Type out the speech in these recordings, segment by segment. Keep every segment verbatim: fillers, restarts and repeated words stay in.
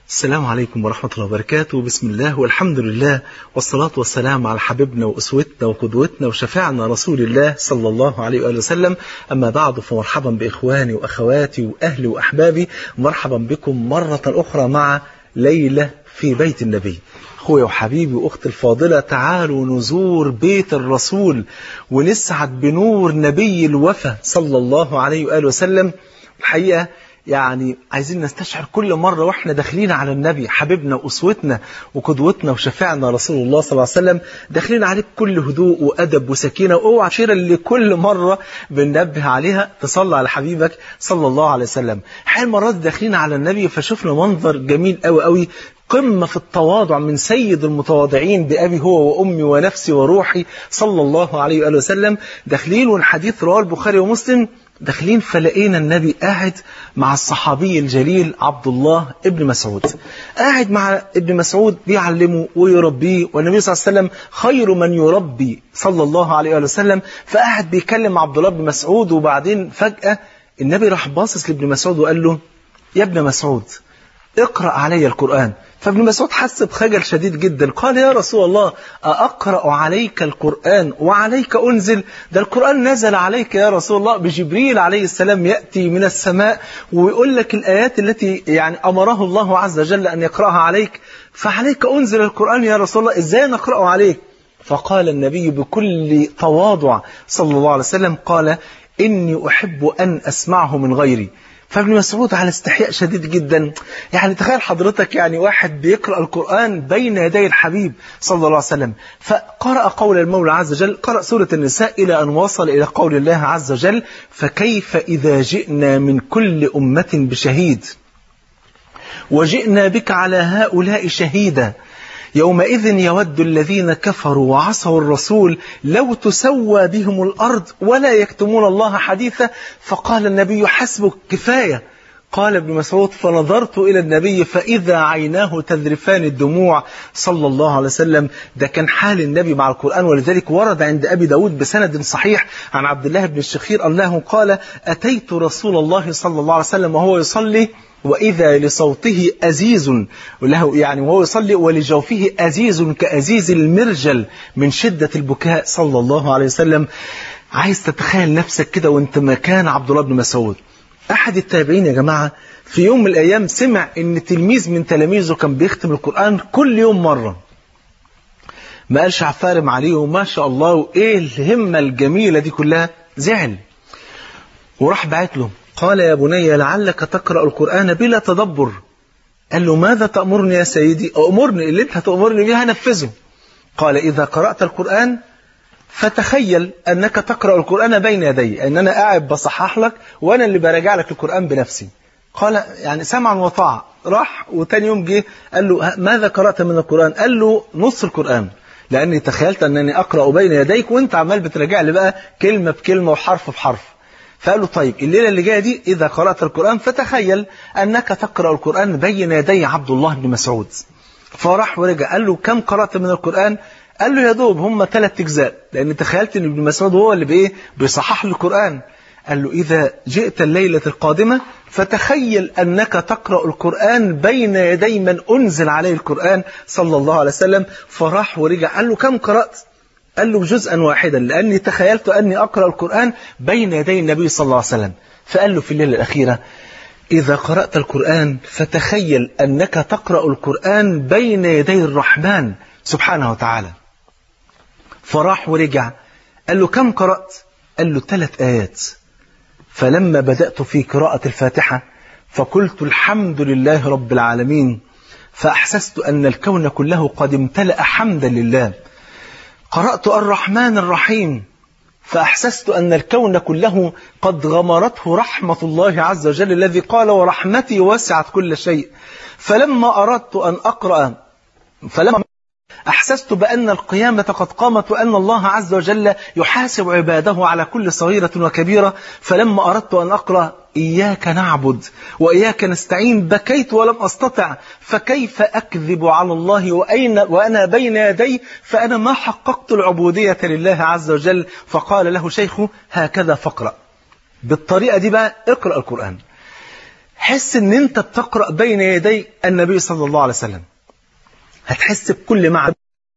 السلام عليكم ورحمة الله وبركاته. بسم الله والحمد لله والصلاة والسلام على حبيبنا وأسوتنا وقدوتنا وشفاعنا رسول الله صلى الله عليه وآله وسلم. أما بعد، فمرحبا بإخواني وأخواتي وأهلي وأحبابي، مرحبا بكم مرة أخرى مع ليلة في بيت النبي. أخويا وحبيبي وأختي الفاضلة، تعالوا نزور بيت الرسول ونسعد بنور نبي الوفا صلى الله عليه وآله وسلم. الحقيقة يعني عايزين نستشعر كل مرة واحنا داخلين على النبي حبيبنا وأسوتنا وقدوتنا وشفاعنا رسول الله صلى الله عليه وسلم، داخلين عليه بكل هدوء وأدب وسكينة. واوعى شيرة اللي كل مرة بننبه عليها تصلى على حبيبك صلى الله عليه وسلم. حال مرات داخلين على النبي فشوفنا منظر جميل قوي قوي، قمة في التواضع من سيد المتواضعين بأبي هو وأمي ونفسي وروحي صلى الله عليه وآله وسلم. داخلين والحديث رواه البخاري ومسلم، داخلين فلقينا النبي قاعد مع الصحابي الجليل عبد الله ابن مسعود، قاعد مع ابن مسعود بيعلمه ويربيه، والنبي صلى الله عليه وسلم خير من يربي صلى الله عليه وسلم. فقاعد بيكلم عبد الله بن مسعود، وبعدين فجأة النبي راح باصص لابن مسعود وقال له: يا ابن مسعود اقرأ علي القرآن. فابن مسعود حس بخجل شديد جدا، قال: يا رسول الله أقرأ عليك القرآن وعليك أنزل؟ ده القرآن نزل عليك يا رسول الله بجبريل عليه السلام، يأتي من السماء ويقول لك الآيات التي يعني أمره الله عز وجل أن يقرأها عليك، فعليك أنزل القرآن يا رسول الله، إزاي نقرأه عليك؟ فقال النبي بكل تواضع صلى الله عليه وسلم، قال: إني أحب أن أسمعه من غيري. فابن مسعود على استحياء شديد جدا، يعني تخيل حضرتك يعني واحد بيقرأ القرآن بين يدي الحبيب صلى الله عليه وسلم، فقرأ قول المولى عز وجل، قرأ سورة النساء إلى أن وصل إلى قول الله عز وجل: فكيف إذا جئنا من كل أمة بشهيد وجئنا بك على هؤلاء شهيدا يومئذ يود الذين كفروا وعصوا الرسول لو تسوى بهم الأرض ولا يكتمون الله حديثا. فقال النبي: حسبك، كفاية. قال ابن مسعود: فنظرت إلى النبي فإذا عيناه تذرفان الدموع صلى الله عليه وسلم. ده كان حال النبي مع القرآن، ولذلك ورد عند أبي داود بسند صحيح عن عبد الله بن الشخير أنه قال: أتيت رسول الله صلى الله عليه وسلم وهو يصلي وإذا لصوته أزيز وله يعني وهو يصلي ولجوفه أزيز كأزيز المرجل من شدة البكاء صلى الله عليه وسلم. عايز تتخيل نفسك كده وانت مكان عبد الله بن مسعود. أحد التابعين يا جماعة في يوم من الأيام سمع إن تلميذ من تلاميذه كان بيختم القرآن كل يوم مرة، ما قالش عفارم عليه وما شاء الله وإيه الهمة الجميلة دي كلها، زعل وراح بعت له، قال: يا بني لعلك تقرأ القرآن بلا تدبر. قال له: ماذا تأمرني يا سيدي؟ أمرني، اللي انت هتأمرني بيه هنفذه. قال: إذا قرأت القرآن فتخيل أنك تقرأ القرآن بين يدي، أن أنا قاعد بصحح لك وأنا اللي براجع لك القرآن بنفسي. قال: يعني سمعا وطاعة. راح وتاني يوم جه قال له: ماذا قرأت من القرآن؟ قال له: نص القرآن، لأني تخيلت أنني أقرأ بين يديك وأنت عمال بتراجع لي بقى كلمة بكلمة وحرف بحرف. فقال له: طيب الليلة اللي جاية دي إذا قرأت القرآن فتخيل أنك تقرأ القرآن بين يدي عبد الله بن مسعود. فراح ورجع قال له: كم قرأت من القرآن؟ قال له: يا دوب هم ثلاث أجزاء، لأن تخيلت أن ابن مسعود هو اللي بإيه بيصحح القرآن. قال له: إذا جئت الليلة القادمة فتخيل أنك تقرأ القرآن بين يدي من أنزل عليه القرآن صلى الله عليه وسلم. فراح ورجع قال له: كم قرأت؟ قال له: جزءا واحدا، لأني تخيلت أني أقرأ القرآن بين يدي النبي صلى الله عليه وسلم. فقال له في الليلة الأخيرة: إذا قرأت القرآن فتخيل أنك تقرأ القرآن بين يدي الرحمن سبحانه وتعالى. فراح ورجع قال له: كم قرأت؟ قال له: ثلاث آيات. فلما بدأت في قراءة الفاتحة فقلت: الحمد لله رب العالمين، فأحسست أن الكون كله قد امتلأ حمدا لله. قرأت الرحمن الرحيم فأحسست أن الكون كله قد غمرته رحمة الله عز وجل الذي قال: ورحمتي وسعت كل شيء. فلما أردت أن أقرأ فلما أحسست بأن القيامة قد قامت وأن الله عز وجل يحاسب عباده على كل صغيرة وكبيرة. فلما أردت أن أقرأ إياك نعبد وإياك نستعين بكيت ولم أستطع، فكيف أكذب على الله وأين وأنا بين يدي؟ فأنا ما حققت العبودية لله عز وجل. فقال له شيخه: هكذا فقرأ، بالطريقة دي بقى اقرأ القرآن. حس ان انت بتقرأ بين يدي النبي صلى الله عليه وسلم، هتحس بكل معنى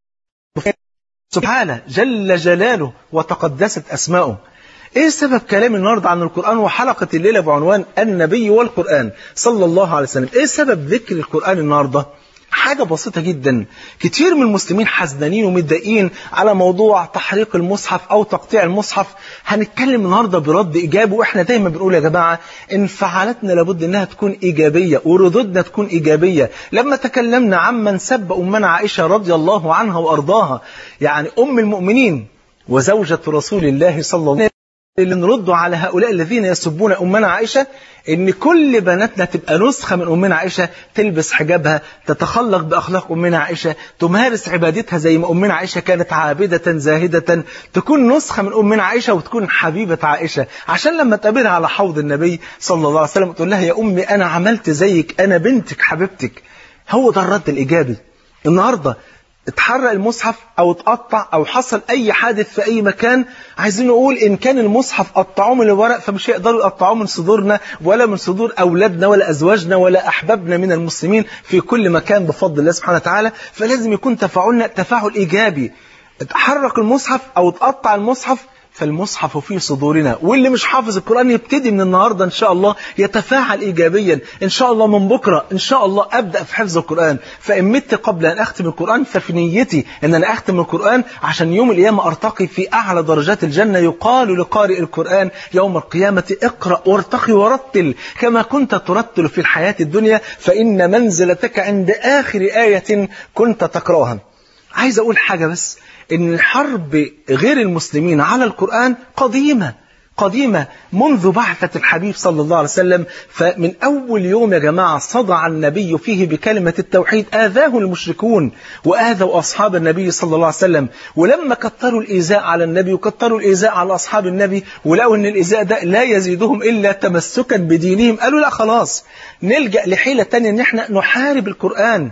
سبحانه جل جلاله وتقدست أسماؤه. ايه سبب كلام النهارده عن القرآن وحلقة الليلة بعنوان النبي والقرآن صلى الله عليه وسلم؟ ايه سبب ذكر القرآن النهارده؟ حاجة بسيطة جدا. كتير من المسلمين حزنانين ومتضايقين على موضوع تحريق المصحف أو تقطيع المصحف. هنتكلم النهاردة برد إيجابي، وإحنا دايما بنقول يا جماعة انفعالاتنا لابد إنها تكون إيجابية وردودنا تكون إيجابية. لما تكلمنا عمن سب أمنا عائشة رضي الله عنها وأرضاها، يعني أم المؤمنين وزوجة رسول الله صلى الله عليه وسلم، اللي نرد على هؤلاء الذين يسبون أمنا عائشة إن كل بناتنا تبقى نسخة من أمنا عائشة، تلبس حجابها، تتخلق بأخلاق أمنا عائشة، تمارس عبادتها زي ما أمنا عائشة كانت عابدة زاهدة، تكون نسخة من أمنا عائشة وتكون حبيبة عائشة، عشان لما تقابلها على حوض النبي صلى الله عليه وسلم تقول لها يا أمي أنا عملت زيك، أنا بنتك حبيبتك. هو ده الرد الإيجابي. النهاردة اتحرق المصحف او اتقطع او حصل اي حادث في اي مكان، عايزين نقول ان كان المصحف قطعوه من الورق فمش هيقدروا يقطعوه من صدورنا ولا من صدور اولادنا ولا ازواجنا ولا احبابنا من المسلمين في كل مكان بفضل الله سبحانه وتعالى. فلازم يكون تفاعلنا تفاعل ايجابي. اتحرك المصحف او اتقطع المصحف فالمصحف في صدورنا، واللي مش حافظ القرآن يبتدي من النهاردة إن شاء الله يتفاعل إيجابيا. إن شاء الله من بكرة إن شاء الله أبدأ في حفظ القرآن. فإن مت قبل أن أختم القرآن ففي نيتي أن أنا أختم القرآن عشان يوم القيامة أرتقي في أعلى درجات الجنة. يقال لقارئ القرآن يوم القيامة اقرأ وارتقي ورتل كما كنت ترتل في الحياة الدنيا، فإن منزلتك عند آخر آية كنت تقرأها. عايز أقول حاجة بس، إن الحرب غير المسلمين على القرآن قديمة قديمة منذ بعثة الحبيب صلى الله عليه وسلم. فمن أول يوم يا جماعة صدع النبي فيه بكلمة التوحيد آذاه المشركون وآذوا أصحاب النبي صلى الله عليه وسلم. ولما كتروا الإيذاء على النبي وكتروا الإيذاء على أصحاب النبي ولقوا أن الإيذاء ده لا يزيدهم إلا تمسكا بدينهم، قالوا لا خلاص نلجأ لحيلة تانية أن احنا نحارب القرآن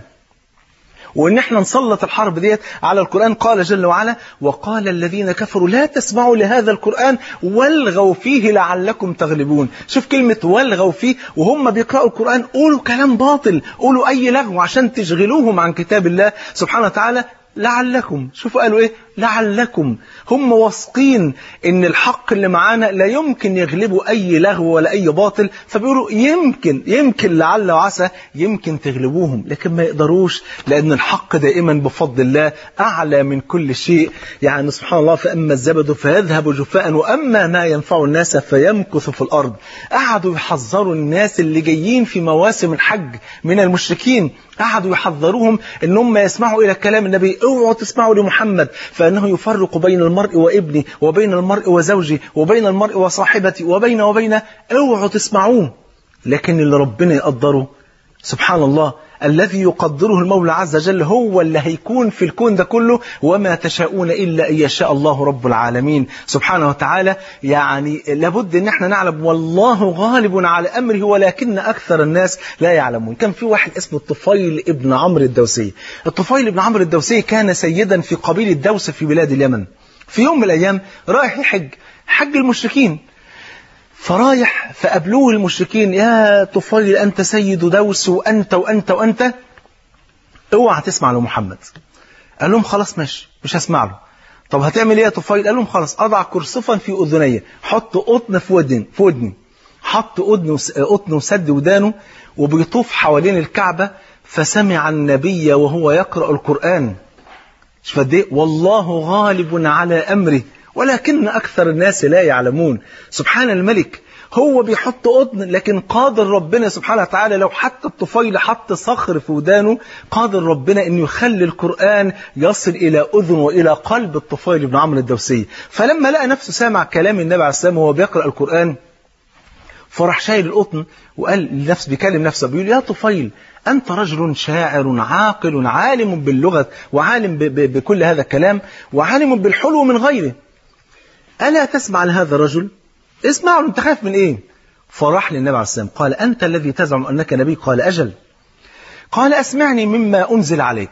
وإن احنا نسلط الحرب ديت على القرآن. قال جل وعلا وقال الذين كفروا لا تسمعوا لهذا القرآن والغوا فيه لعلكم تغلبون. شوف كلمة والغوا فيه، وهم بيقرأوا القرآن قولوا كلام باطل، قولوا أي لغو عشان تشغلوهم عن كتاب الله سبحانه وتعالى. لعلكم، شوفوا قالوا ايه؟ لعلكم. هم واثقين ان الحق اللي معانا لا يمكن يغلبوا اي لغو ولا اي باطل، فبيقولوا يمكن يمكن لعل وعسى يمكن تغلبوهم، لكن ما يقدروش، لان الحق دائما بفضل الله اعلى من كل شيء. يعني سبحان الله، فاما الزبد فيذهب جفاء واما ما ينفع الناس فيمكث في الارض. قعدوا يحذروا الناس اللي جايين في مواسم الحج من المشركين، قعدوا يحذروهم ان هم يسمعوا الى كلام النبي، اوعوا تسمعوا لمحمد فانه يفرق بين المرء وابني وبين المرء وزوجي وبين المرء وصاحبتي وبين وبين، اوعوا تسمعوه. لكن اللي ربنا يقدره سبحان الله، الذي يقدره المولى عز وجل هو اللي هيكون في الكون ده كله، وما تشاءون إلا أن يشاء الله رب العالمين سبحانه وتعالى. يعني لابد ان احنا نعلم والله غالب على أمره ولكن أكثر الناس لا يعلمون. كان في واحد اسمه الطفيل ابن عمرو الدوسي. الطفيل ابن عمرو الدوسي كان سيدا في قبيلة دوس في بلاد اليمن. في يوم من الأيام رايح يحج حج المشركين، فرايح فقابلوه المشركين يا طفيل أنت سيد دوس وأنت وأنت وأنت، اوعى تسمع له محمد. قال لهم خلاص ماشي مش هسمع له. طب هتعمل ايه يا طفيل؟ قال لهم خلاص أضع كرسفا في أذني، حط قطن في ودني في ودني حط قطن قطن وسد ودانه وبيطوف حوالين الكعبة، فسمع النبي وهو يقرأ القرآن. شوف قد ايه والله غالب على أمره ولكن أكثر الناس لا يعلمون. سبحان الملك، هو بيحط قطن لكن قادر ربنا سبحانه وتعالى لو حتى الطفيل حط صخر في ودانه قادر ربنا أن يخلي القرآن يصل إلى أذن وإلى قلب الطفيل بن عمرو الدوسي. فلما لقى نفسه سامع كلام النبي عليه السلام وهو بيقرأ القرآن فرح شايل القطن وقال لنفسه، بيكلم نفسه بيقول يا طفيل أنت رجل شاعر عاقل عالم باللغة وعالم بكل هذا الكلام وعالم بالحلو من غيره، ألا تسمع لهذا الرجل؟ اسمعوا، انت خايف من ايه؟ فراح للنبي عليه السلام قال أنت الذي تزعم أنك نبي؟ قال أجل. قال أسمعني مما أنزل عليك.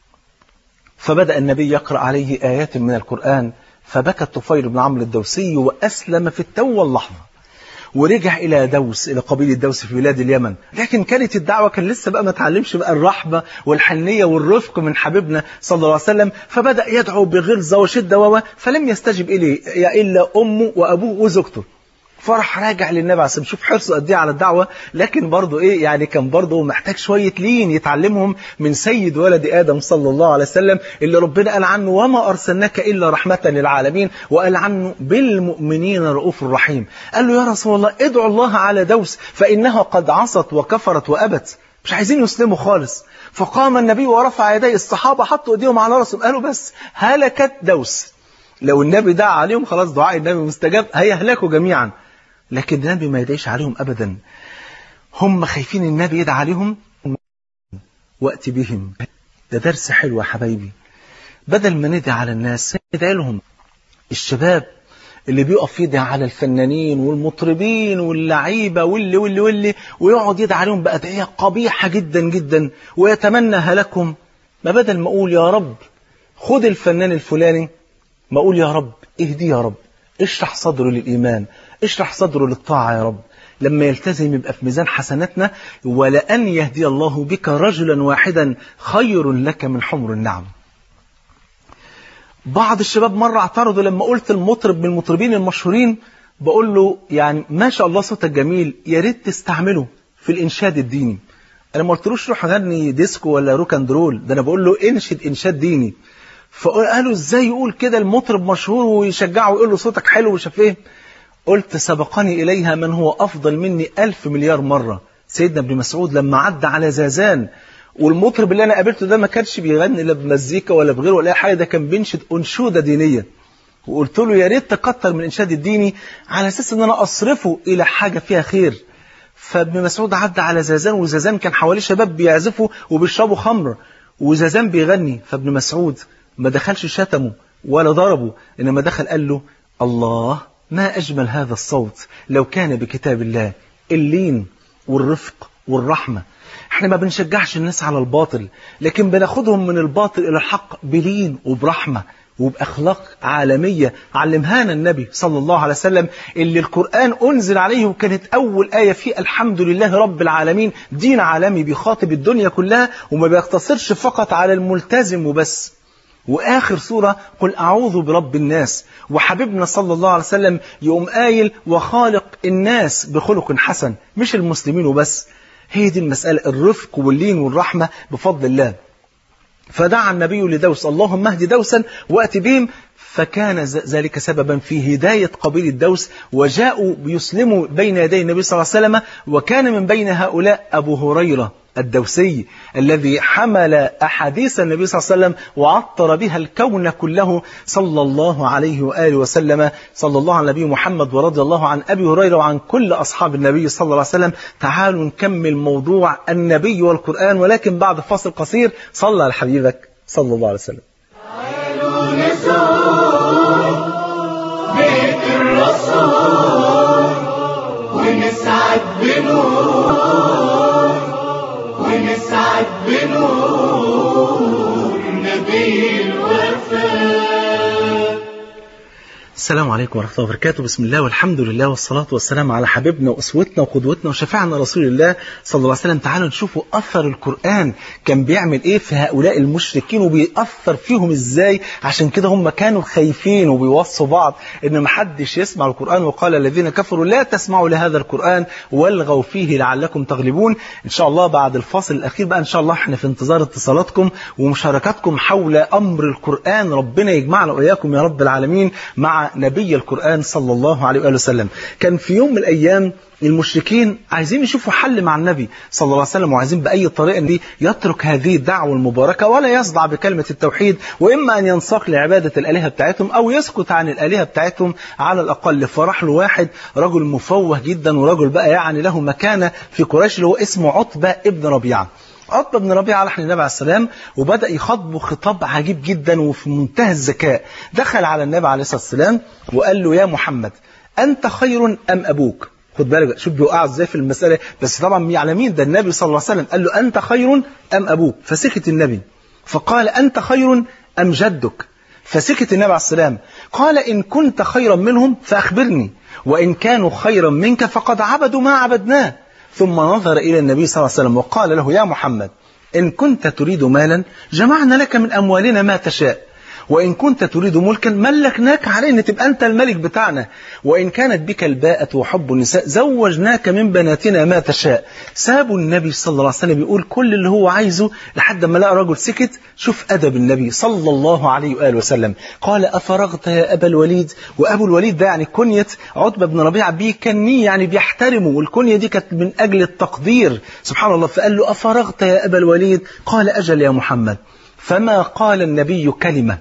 فبدأ النبي يقرأ عليه آيات من القرآن، فبكى الطفيل بن عمرو الدوسي وأسلم في التو واللحظة. ورجع إلى دوس، إلى قبيلة دوس في بلاد اليمن. لكن كانت الدعوة كان لسه بقى ما تعلمش بقى الرحمة والحنية والرفق من حبيبنا صلى الله عليه وسلم، فبدأ يدعو بغلظة وشدة و فلم يستجب إليه إلا أمه وأبوه وزوجته. فرح راجع للنبي عليه الصلاة والسلام، شوف حرصه قد ايه على الدعوة، لكن برضه ايه يعني كان برضه محتاج شوية لين يتعلمهم من سيد ولد آدم صلى الله عليه وسلم اللي ربنا قال عنه وما أرسلناك إلا رحمة للعالمين، وقال عنه بالمؤمنين رؤوف رحيم. قال له يا رسول الله ادعو الله على دوس فإنها قد عصت وكفرت وأبت، مش عايزين يسلموا خالص. فقام النبي ورفع يديه، الصحابة حطوا ايديهم على رأسهم قالوا بس هلكت دوس، لو النبي دعا عليهم خلاص دعاء النبي مستجاب هيهلكوا جميعا. لكن النبي ما يدعيش عليهم أبدا، هم خايفين النبي يدعى عليهم وقت بهم. ده درس حلو يا حبايبي، بدل ما ندعي على الناس ندعي لهم. الشباب اللي بيقف يدعي على الفنانين والمطربين واللعيبة واللي واللي واللي ويقعد يدعي عليهم بأدعية قبيحة جدا جدا ويتمنى هلاكهم، ما بدل ما أقول يا رب خد الفنان الفلاني، ما أقول يا رب اهدي، يا رب اشرح صدره للإيمان، اشرح صدره للطاعة يا رب، لما يلتزم يبقى في ميزان حسناتنا. ولأن يهدي الله بك رجلا واحدا خير لك من حمر النعم. بعض الشباب مرة اعترضوا لما قلت المطرب من المطربين المشهورين، بقول له يعني ما شاء الله صوتك جميل، يا ريت تستعمله في الإنشاد الديني. أنا ما قلتلوش روح غني ديسكو ولا روك اند رول، ده أنا بقول له انشد إنشاد ديني. فقالوا ازاي يقول كده المطرب مشهور ويشجعه ويقول له صوتك حلو ومش عارف ايه. قلت سبقني إليها من هو أفضل مني ألف مليار مرة، سيدنا ابن مسعود لما عدى على زازان، والمطرب اللي أنا قابلته ده ما كانش بيغني لا بمزيكا ولا بغيره ولا أي حاجة، ده كان بينشد أنشودة دينية. وقلت له يا ريت تكتر من الإنشاد الديني على أساس إن أنا أصرفه إلى حاجة فيها خير. فابن مسعود عدى على زازان، وزازان كان حواليه شباب بيعزفوا وبيشربوا خمر وزازان بيغني. فابن مسعود ما دخلش شتمه ولا ضربه، إنما دخل قال له الله ما أجمل هذا الصوت لو كان بكتاب الله. اللين والرفق والرحمة. احنا ما بنشجعش الناس على الباطل، لكن بناخدهم من الباطل إلى الحق بلين وبرحمة وبأخلاق عالمية علمهانا النبي صلى الله عليه وسلم، اللي القرآن أنزل عليه وكانت أول آية فيه الحمد لله رب العالمين، دين عالمي بيخاطب الدنيا كلها وما بيقتصرش فقط على الملتزم وبس. وآخر سورة قل أعوذ برب الناس، وحبيبنا صلى الله عليه وسلم يقوم قايل وخالق الناس بخلق حسن، مش المسلمين وبس. هي دي المسألة، الرفق واللين والرحمة بفضل الله. فدعا النبي لدوس اللهم اهد دوسا وأت بهم، فكان ذلك سببا في هداية قبيلة دوس، وجاءوا بيسلموا بين يدي النبي صلى الله عليه وسلم. وكان من بين هؤلاء أبو هريرة الدوسي الذي حمل أحاديث النبي صلى الله عليه وسلم وعطر بها الكون كله صلى الله عليه وآله وسلم. صلى الله على نبي محمد ورضي الله عن أبي هريرة وعن كل أصحاب النبي صلى الله عليه وسلم. تعالوا نكمل موضوع النبي والقرآن، ولكن بعد فاصل قصير. صلى على حبيبك صلى الله عليه وسلم. تعالوا نزور بيت الرسول ونسعد بنور، ونسعد بنور نبي الوفاء. السلام عليكم ورحمة الله وبركاته. بسم الله والحمد لله والصلاة والسلام على حبيبنا وأسوتنا وقدوتنا وشفاعنا رسول الله صلى الله عليه وسلم. تعالوا نشوفوا أثر القرآن كان بيعمل إيه في هؤلاء المشركين وبيأثر فيهم إزاي. عشان كده هم كانوا خايفين وبيوصوا بعض إن محدش يسمع القرآن، وقال الذين كفروا لا تسمعوا لهذا القرآن والغوا فيه لعلكم تغلبون. إن شاء الله بعد الفاصل الأخير بقى إن شاء الله إحنا في انتظار اتصالاتكم ومشاركاتكم حول أمر القرآن. ربنا يجمعنا وإياكم يا رب العالمين مع نبي القرآن صلى الله عليه وآله وسلم. كان في يوم من الأيام المشركين عايزين يشوفوا حل مع النبي صلى الله عليه وسلم، وعايزين بأي طريقة دي يترك هذه الدعوة المباركة ولا يصدع بكلمة التوحيد، وإما أن ينساق لعبادة الآلهة بتاعتهم أو يسكت عن الآلهة بتاعتهم على الأقل. فرح له واحد رجل مفوه جدا ورجل بقى يعني له مكانة في قريش اللي هو اسمه عتبة ابن ربيعة. عتبة بن ربيعة لحن النبي عليه السلام وبدأ يخاطبه خطاب عجيب جدا وفي منتهى الذكاء. دخل على النبي عليه الصلاة والسلام وقال له يا محمد أنت خير أم أبوك؟ خد بالك شوف بيوقع ازاي في المسألة، بس طبعا على مين؟ ده النبي صلى الله عليه وسلم قال له أنت خير أم أبوك؟ فسكت النبي. فقال أنت خير أم جدك؟ فسكت النبي عليه السلام. قال إن كنت خيرا منهم فأخبرني. وإن كانوا خيرا منك فقد عبدوا ما عبدناه. ثم نظر إلى النبي صلى الله عليه وسلم وقال له: يا محمد، إن كنت تريد مالا جمعنا لك من أموالنا ما تشاء، وإن كنت تريد ملكا ملكناك علينا تبقى أنت الملك بتاعنا، وإن كانت بك الباءة وحب النساء زوجناك من بناتنا ما تشاء. سابوا النبي صلى الله عليه وسلم يقول كل اللي هو عايزه لحد ما لقى رجل سكت. شوف أدب النبي صلى الله عليه وآله وسلم. قال: أفرغت يا أبا الوليد؟ وأبو الوليد ده يعني كنية عتبة بن ربيعة، بيكنيه يعني بيحترمه، والكنية دي كانت من أجل التقدير سبحان الله. فقال له: أفرغت يا أبا الوليد؟ قال: أجل يا محمد. فما قال النبي كلمة،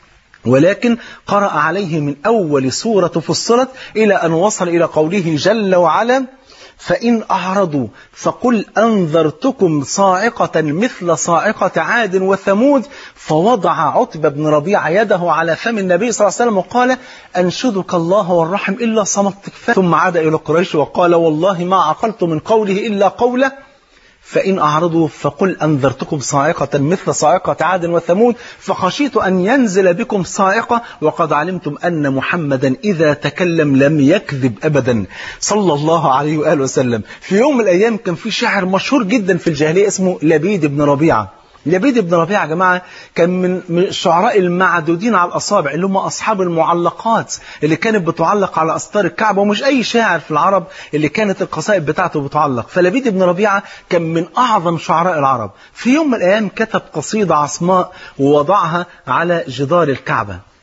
ولكن قرأ عليه من أول سورة فصلت إلى أن وصل إلى قوله جل وعلا: فإن أعرضوا فقل أنذرتكم صاعقة مثل صاعقة عاد وثمود. فوضع عتبة بن ربيعة يده على فم النبي صلى الله عليه وسلم وقال: أنشدك الله والرحم إلا صمتك. ثم عاد إلى قريش وقال: والله ما عقلت من قوله إلا قوله فإن أعرضوا فقل أنذرتكم صاعقة مثل صاعقة عاد وثمود، فخشيت أن ينزل بكم صاعقة وقد علمتم أن محمدا إذا تكلم لم يكذب أبدا صلى الله عليه وآله وسلم. في يوم من الأيام كان في شاعر مشهور جدا في الجاهلية اسمه لبيد بن ربيعة. لبيد بن ربيعة يا جماعة كان من الشعراء المعدودين على الأصابع، اللي هم أصحاب المعلقات اللي كانت بتعلق على أستار الكعبة، ومش أي شاعر في العرب اللي كانت القصائد بتاعته بتعلق. فلبيد بن ربيعة كان من أعظم شعراء العرب. في يوم من الأيام كتب قصيدة عصماء ووضعها على جدار الكعبة.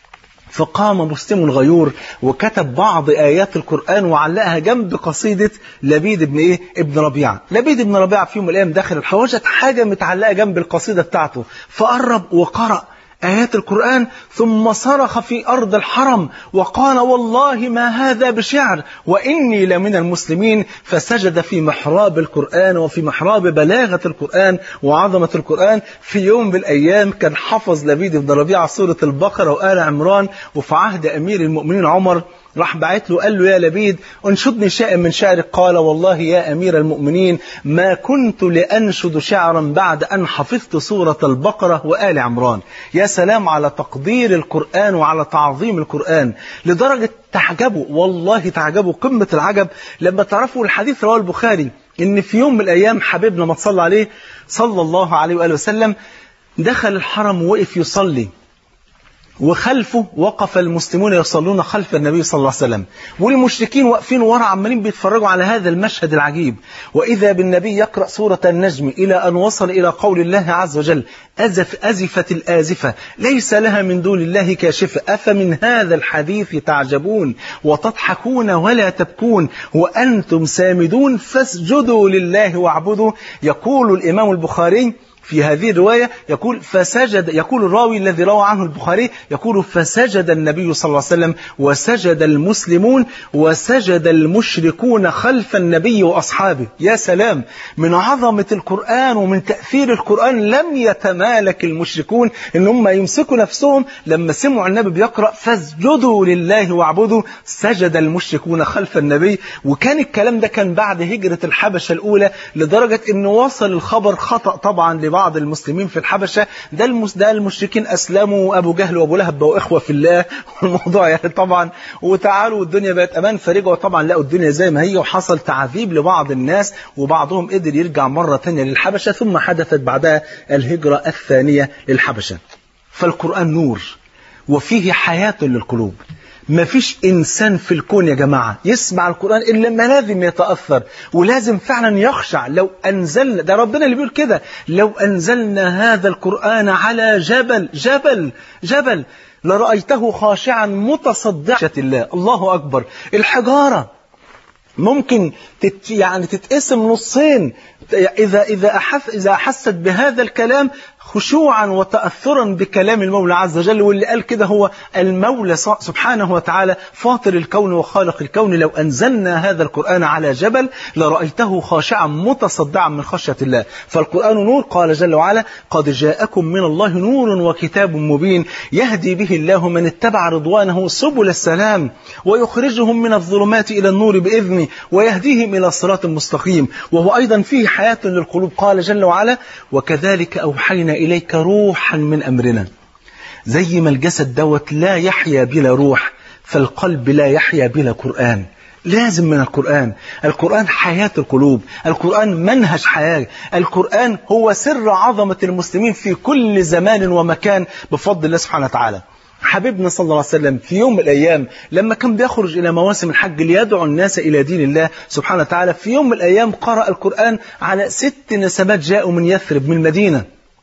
فقام مسلم غيور وكتب بعض آيات القرآن وعلقها جنب قصيدة لبيد بن إيه؟ ابن ربيعة. لبيد بن ربيعة في يوم من الأيام داخل الحواشة حاجة متعلقة جنب القصيدة بتاعته، فقرب وقرأ آيات القرآن ثم صرخ في أرض الحرم وقال: والله ما هذا بشعر وإني لمن المسلمين. فسجد في محراب القرآن وفي محراب بلاغة القرآن وعظمة القرآن. في يوم من الأيام كان حفظ لبيد بن ربيعة سورة البقرة وآل عمران، وفي عهد أمير المؤمنين عمر راح بعت له قال له: يا لبيد انشدني شيئا من شعرك. قال: والله يا أمير المؤمنين ما كنت لأنشد شعرا بعد أن حفظت سورة البقرة وآل عمران. يا سلام على تقدير القرآن وعلى تعظيم القرآن، لدرجة تعجبوا والله تعجبوا قمة العجب لما تعرفوا الحديث رواه البخاري إن في يوم من الأيام حبيبنا ما تصلى عليه صلى الله عليه وآله وسلم دخل الحرم ووقف يصلي، وخلفه وقف المسلمون يصلون خلف النبي صلى الله عليه وسلم، والمشركين واقفين ورا عمالين بيتفرجوا على هذا المشهد العجيب. وإذا بالنبي يقرأ سورة النجم إلى أن وصل إلى قول الله عز وجل: أزف أزفت الآزفة ليس لها من دون الله كاشفة أفمن هذا الحديث تعجبون وتضحكون ولا تبكون وأنتم سامدون فاسجدوا لله واعبدوا. يقول الإمام البخاري في هذه الرواية يقول فسجد، يقول الراوي الذي روى عنه البخاري يقول: فسجد النبي صلى الله عليه وسلم وسجد المسلمون وسجد المشركون خلف النبي وأصحابه. يا سلام من عظمة القرآن ومن تأثير القرآن. لم يتمالك المشركون إن هم يمسكوا نفسهم لما سمعوا النبي بيقرأ فاسجدوا لله واعبدوا، سجد المشركون خلف النبي. وكان الكلام ده كان بعد هجرة الحبشة الأولى، لدرجة إنه وصل الخبر خطأ طبعا بعض المسلمين في الحبشة، ده المس... ده المشركين أسلموا، أبو جهل وأبو لهب بقوا إخوة في الله، والموضوع يعني طبعا وتعالوا والدنيا بقت أمان. فرجعوا طبعا لقوا الدنيا زي ما هي، وحصل تعذيب لبعض الناس وبعضهم قدر يرجع مرة ثانية للحبشة، ثم حدثت بعدها الهجرة الثانية للحبشة. فالقرآن نور وفيه حياة للقلوب. ما فيش إنسان في الكون يا جماعة يسمع القرآن إلا ما لازم يتأثر ولازم فعلا يخشع. لو أنزلنا، ده ربنا اللي بيقول كده، لو أنزلنا هذا القرآن على جبل جبل جبل لرأيته خاشعا متصدعا الله. الله أكبر. الحجارة ممكن تت يعني تتقسم نصين إذا إذا أحس إذا أحست بهذا الكلام خشوعا وتأثرا بكلام المولى عز وجل. واللي قال كده هو المولى سبحانه وتعالى فاطر الكون وخالق الكون. لو أنزلنا هذا القرآن على جبل لرأيته خاشعا متصدعا من خشية الله. فالقرآن نور. قال جل وعلا: قد جاءكم من الله نور وكتاب مبين يهدي به الله من اتبع رضوانه سبل السلام ويخرجهم من الظلمات إلى النور بإذنه ويهديهم إلى الصراط المستقيم. وهو أيضا فيه حياة للقلوب. قال جل وعلا: وكذلك أوحينا إليك روحا من أمرنا. زي ما الجسد دوت لا يحيا بلا روح، فالقلب لا يحيا بلا قرآن. لازم من القرآن. القرآن حياة القلوب، القرآن منهج حياة، القرآن هو سر عظمة المسلمين في كل زمان ومكان بفضل الله سبحانه وتعالى. حبيبنا صلى الله عليه وسلم في يوم من الأيام لما كان بيخرج إلى مواسم الحج ليدعو الناس إلى دين الله سبحانه وتعالى، في يوم من الأيام قرأ القرآن على ست نسمات جاءوا من يثرب من المدينة،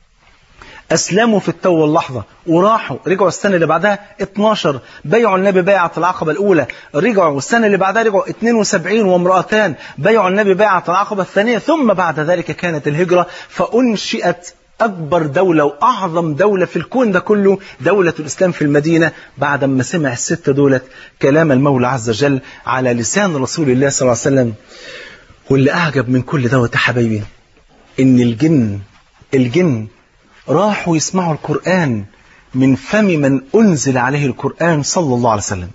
أسلموا في التو واللحظة وراحوا، رجعوا السنة اللي بعدها اتناشر، بيعوا النبي بيعة العقبة الأولى، رجعوا السنة اللي بعدها رجعوا اتنين وسبعين وامرأتان، بيعوا النبي بيعة العقبة الثانية، ثم بعد ذلك كانت الهجرة، فأنشئت أكبر دولة وأعظم دولة في الكون ده كله، دولة الإسلام في المدينة، بعد ما سمع الستة دولت كلام المولى عز وجل على لسان رسول الله صلى الله عليه وسلم. واللي أعجب من كل دوت يا حبايبي إن الجن الجن راحوا يسمعوا القرآن من فم من أنزل عليه القرآن صلى الله عليه وسلم.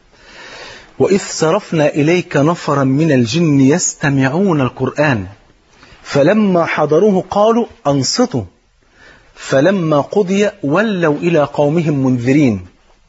وإذ صرفنا إليك نفرا من الجن يستمعون القرآن فلما حضروه قالوا أنصتوا فلما قضي ولوا إلى قومهم منذرين،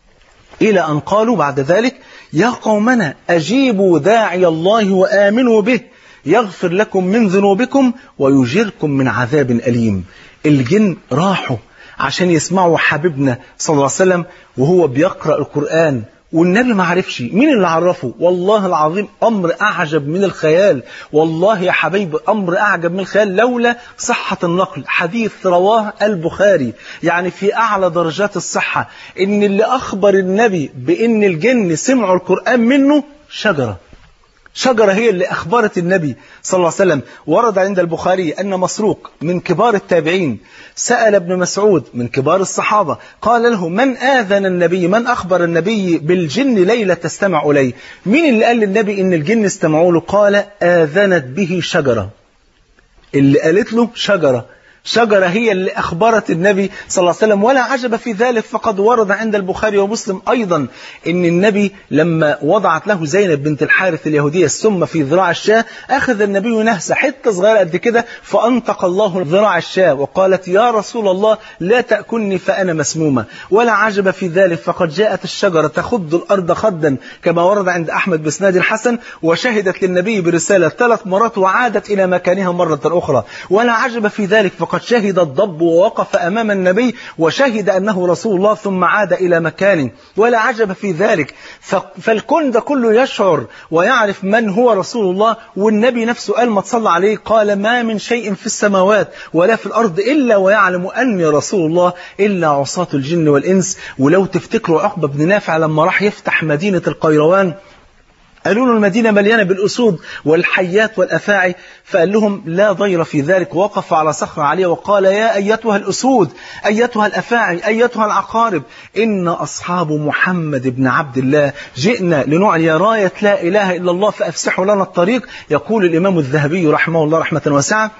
إلى أن قالوا بعد ذلك يا قومنا أجيبوا داعي الله وآمنوا به يغفر لكم من ذنوبكم ويجركم من عذاب أليم. الجن راحوا عشان يسمعوا حبيبنا صلى الله عليه وسلم وهو بيقرأ القرآن، والنبي ما عرفش. مين اللي عرفه؟ والله العظيم أمر أعجب من الخيال، والله يا حبيب أمر أعجب من الخيال لولا صحة النقل. حديث رواه البخاري يعني في أعلى درجات الصحة، إن اللي أخبر النبي بإن الجن سمعوا القرآن منه شجرة شجرة هي اللي أخبرت النبي صلى الله عليه وسلم. ورد عند البخاري أن مسروق من كبار التابعين سأل ابن مسعود من كبار الصحابة قال له من آذن النبي، من أخبر النبي بالجن ليلة تستمع إليه؟ مين اللي قال للنبي إن الجن استمعوا له؟ قال آذنت به شجرة. اللي قالت له شجرة شجرة هي اللي أخبرت النبي صلى الله عليه وسلم. ولا عجب في ذلك، فقد ورد عند البخاري ومسلم أيضا إن النبي لما وضعت له زينب بنت الحارث اليهودية السم في ذراع الشاة، أخذ النبي نهسة حتة صغيرة قد كده فأنطق الله ذراع الشاة وقالت يا رسول الله لا تأكلني فأنا مسمومة. ولا عجب في ذلك، فقد جاءت الشجرة تخض الأرض خدا كما ورد عند أحمد بإسناد الحسن، وشهدت للنبي برسالة ثلاث مرات وعادت إلى مكانها مرة أخرى. ولا عجب في ذلك، فقد شهد الضب ووقف أمام النبي وشهد أنه رسول الله ثم عاد إلى مكانه. ولا عجب في ذلك، فالكون ده كله يشعر ويعرف من هو رسول الله، والنبي نفسه قال ما تصلى عليه قال ما من شيء في السماوات ولا في الأرض إلا ويعلم أني رسول الله إلا عصاة الجن والإنس. ولو تفتكروا عقبة بن نافع لما راح يفتح مدينة القيروان قالوا له المدينة مليانة بالأسود والحيات والأفاعي، فقال لهم لا ضير في ذلك، وقف على صخرة عالية وقال يا أيتها الأسود أيتها الأفاعي أيتها العقارب إن أصحاب محمد بن عبد الله جئنا لنعلي راية لا إله إلا الله فأفسحوا لنا الطريق. يقول الإمام الذهبي رحمه الله رحمة واسعة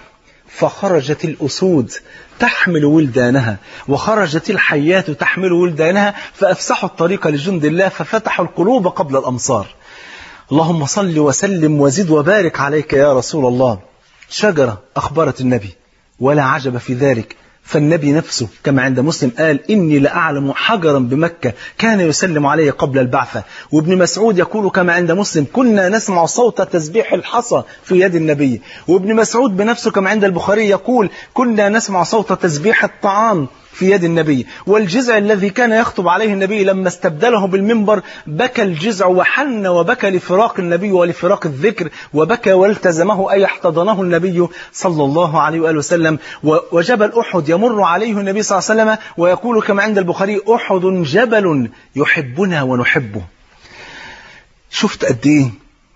فخرجت الأسود تحمل ولدانها وخرجت الحيات تحمل ولدانها فأفسحوا الطريق لجند الله ففتحوا القلوب قبل الأمصار. اللهم صل وسلم وزد وبارك عليك يا رسول الله. شجرة أخبرت النبي، ولا عجب في ذلك، فالنبي نفسه كما عند مسلم قال إني لأعلم حجرا بمكة كان يسلم عليه قبل البعثة. وابن مسعود يقول كما عند مسلم كنا نسمع صوت تسبيح الحصى في يد النبي. وابن مسعود بنفسه كما عند البخاري يقول كنا نسمع صوت تسبيح الطعام في يد النبي. والجزع الذي كان يخطب عليه النبي لما استبدله بالمنبر بكى الجزع وحن وبكى لفراق النبي ولفراق الذكر، وبكى والتزمه أي احتضنه النبي صلى الله عليه وآله وسلم. وجبل أحد يمر عليه النبي صلى الله عليه وسلم ويقول كما عند البخاري أحد جبل يحبنا ونحبه. شفت قد إيه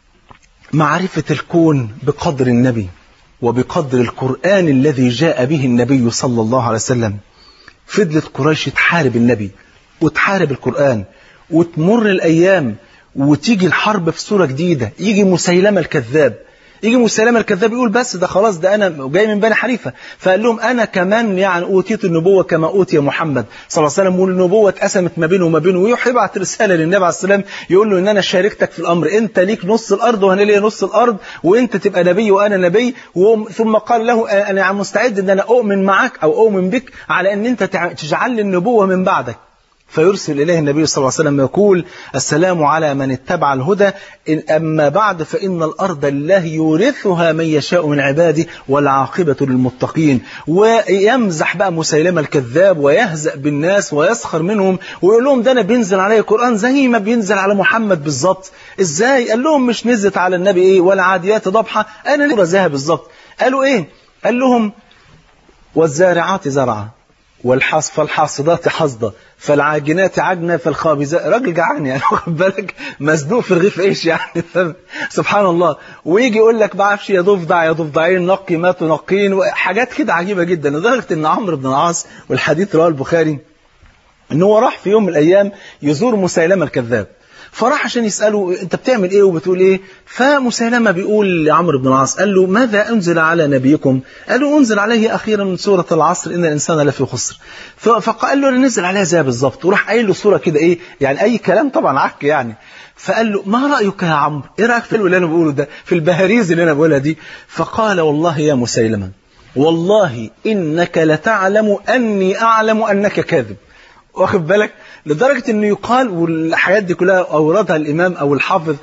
معرفة الكون بقدر النبي وبقدر القرآن الذي جاء به النبي صلى الله عليه وسلم. فضلت قريش تحارب النبي وتحارب القرآن، وتمر الأيام وتيجي الحرب في صورة جديدة. يجي مسيلمة الكذاب يجي مسيلمة الكذاب يقول بس ده خلاص ده أنا جاي من بني حنيفة، فقال لهم أنا كمان يعني أوتيت النبوة كما أوتي محمد صلى الله عليه وسلم، والنبوة اتقسمت ما بينه وما بينه. ويبعت رسالة للنبي عليه السلام يقول له إن أنا شاركتك في الأمر، أنت ليك نص الأرض وأنا ليا نص الأرض، وأنت تبقى نبي وأنا نبي. ثم قال له أنا مستعد أن أنا أؤمن معك أو أؤمن بك على أن أنت تجعل لي النبوة من بعدك. فيرسل إليه النبي صلى الله عليه وسلم يقول: السلام على من اتبع الهدى، إن أما بعد فإن الأرض لله يورثها من يشاء من عباده والعاقبة للمتقين. ويمزح بقى مسيلمة الكذاب ويهزأ بالناس ويسخر منهم ويقول لهم: ده أنا بينزل عليه القرآن زي ما بينزل على محمد بالظبط. إزاي؟ قال لهم: مش نزلت على النبي إيه ولا عاديات ضبحة، أنا نقرأ زيها بالظبط. قالوا إيه؟ قال لهم: والزارعات زرعا والحاص فالحاصدات حصدا فالعاجنات عجنة فالخابزات. راجل جعان يعني، واخد بالك، مزنوق في رغيف عيش يعني. سبحان الله. ويجي يقول لك بعرفش يا ضفدع يا ضفدعين نقي ما تنقين، وحاجات كده عجيبة جدا، لدرجة ان عمرو بن العاص، والحديث رواه البخاري، ان هو راح في يوم من الايام يزور مسيلمة الكذاب، فراح عشان يسأله: انت بتعمل ايه وبتقول ايه؟ فمسيلمة بيقول لعمرو بن العاص، قال له: ماذا انزل على نبيكم؟ قال له: انزل عليه اخيرا من سورة العصر ان الانسان لفي خسر. فقال له: نزل عليها زي بالظبط. وراح قايل له سورة كده ايه يعني، اي كلام طبعا عك يعني. فقال له: ما رأيك يا عمرو؟ ايه رأيك في اللي انا بقوله ده، في البهاريز اللي انا بقولها دي؟ فقال: والله يا مسيلمة، والله انك لتعلم اني اعلم انك كاذب. واخد بالك، لدرجة انه يقال، والحاجات دي كلها اوردها الامام او الحافظ